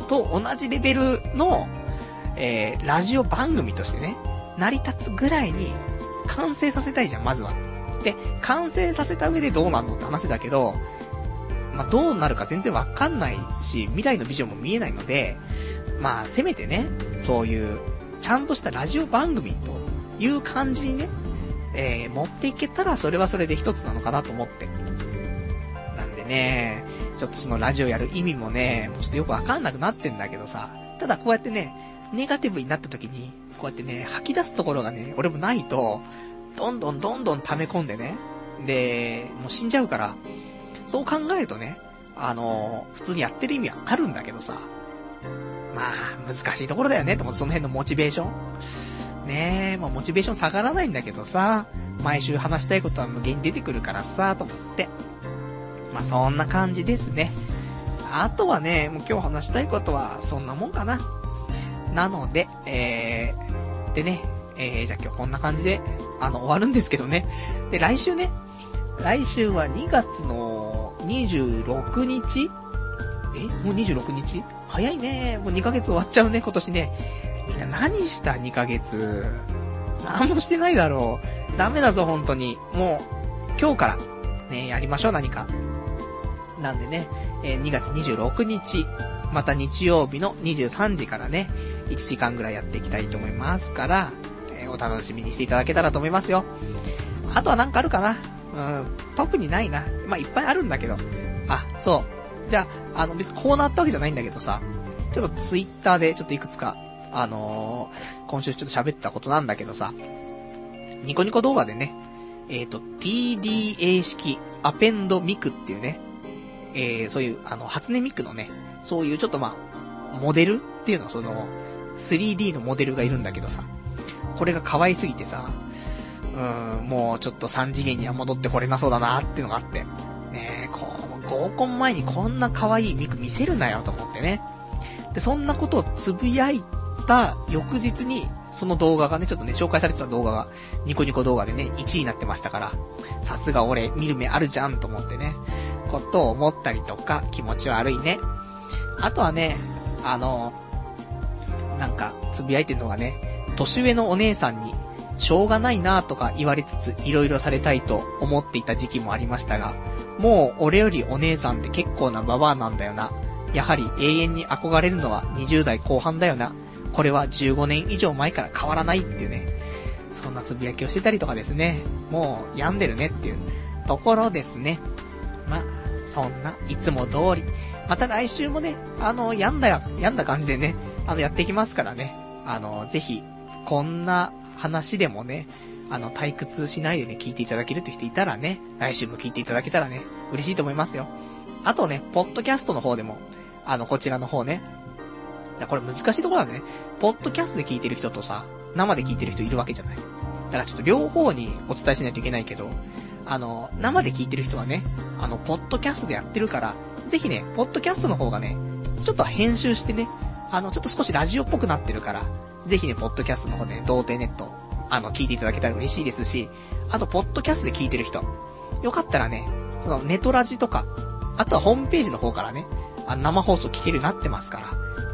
Speaker 1: と同じレベルの、えー、ラジオ番組としてね、成り立つぐらいに完成させたいじゃん、まずは。で、完成させた上でどうなるのって話だけど、まあ、どうなるか全然わかんないし、未来のビジョンも見えないので、まあ、せめてね、そういう、ちゃんとしたラジオ番組という感じにね、えー、持っていけたらそれはそれで一つなのかなと思って。なんでね、ちょっとそのラジオやる意味もね、もうちょっとよくわかんなくなってんだけどさ、ただこうやってね、ネガティブになった時に、こうやってね、吐き出すところがね、俺もないと、どんどんどんどん溜め込んでね、で、もう死んじゃうから、そう考えるとね、あのー、普通にやってる意味はあるんだけどさ、まあ、難しいところだよね、と思って、その辺のモチベーション。ねえ、まあモチベーション下がらないんだけどさ、毎週話したいことは無限に出てくるからさ、と思って。まあそんな感じですね。あとはね、もう今日話したいことはそんなもんかな。なので、えー、でね、えー、じゃあ今日こんな感じで、あの、終わるんですけどね。で、来週ね、来週はにがつのにじゅうろくにち？え？もうにじゅうろくにち？早いね。もうにかげつ終わっちゃうね、今年ね。みんな何したにかげつ。何もしてないだろう。ダメだぞ、本当に。もう、今日から、ね、やりましょう、何か。なんでね、えー、にがつにじゅうろくにち、また日曜日のにじゅうさんじからね、いちじかんぐらいやっていきたいと思いますから、えー、お楽しみにしていただけたらと思いますよ。あとはなんかあるかな？うん、特にないな。まあ、いっぱいあるんだけど。あ、そう。じゃあ、あの、別にこうなったわけじゃないんだけどさ、ちょっとツイッターでちょっといくつか、あのー、今週ちょっと喋ったことなんだけどさ、ニコニコ動画でね、えっと、ティーディーエー 式アペンドミクっていうね、えー、そういう、あの、初音ミクのね、そういうちょっとまあ、モデルっていうのはその、スリーディー のモデルがいるんだけどさ、これが可愛すぎてさ、うーん、もうちょっとさん次元には戻ってこれなそうだなっていうのがあって、ねえ、こう、合コン前にこんな可愛いミク見せるなよと思ってね。で、そんなことをつぶやいた翌日に、その動画がね、ちょっとね、紹介されてた動画が、ニコニコ動画でね、いちいになってましたから、さすが俺、見る目あるじゃんと思ってね、ことを思ったりとか、気持ち悪いね。あとはね、あの、なんか、つぶやいてるのがね、年上のお姉さんに、しょうがないなとか言われつつ、いろいろされたいと思っていた時期もありましたが、もう俺よりお姉さんって結構なババアなんだよな。やはり永遠に憧れるのはにじゅう代後半だよな。これはじゅうごねん以上前から変わらないっていうね。そんなつぶやきをしてたりとかですね。もう病んでるねっていうところですね。まあ、そんな、いつも通り。また来週もね、あの、病んだや、病んだ感じでね、あの、やっていきますからね。あの、ぜひ、こんな話でもね、あの、退屈しないでね、聞いていただけるという人いたらね、来週も聞いていただけたらね、嬉しいと思いますよ。あとね、ポッドキャストの方でも、あの、こちらの方ね、いやこれ難しいところだね。ポッドキャストで聞いてる人とさ、生で聞いてる人いるわけじゃない。だからちょっと両方にお伝えしないといけないけど、あの、生で聞いてる人はね、あの、ポッドキャストでやってるから、ぜひね、ポッドキャストの方がね、ちょっと編集してね、あの、ちょっと少しラジオっぽくなってるから、ぜひね、ポッドキャストの方で、童貞ネット、あの、聞いていただけたら嬉しいですし、あと、ポッドキャストで聞いてる人、よかったらね、その、ネトラジとか、あとはホームページの方からね、あの生放送聞けるようになってますから、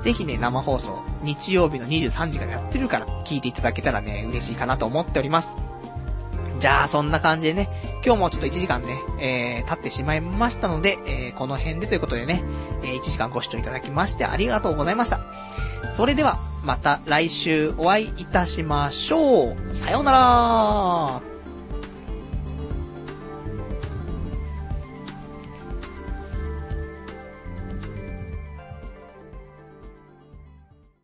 Speaker 1: ぜひね、生放送、日曜日のにじゅうさんじからやってるから、聞いていただけたらね、嬉しいかなと思っております。じゃあ、そんな感じでね、今日もちょっといちじかんね、えー、経ってしまいましたので、えー、この辺でということでね、えー、いちじかんご視聴いただきましてありがとうございました。それでは、また来週お会いいたしましょう。さようなら。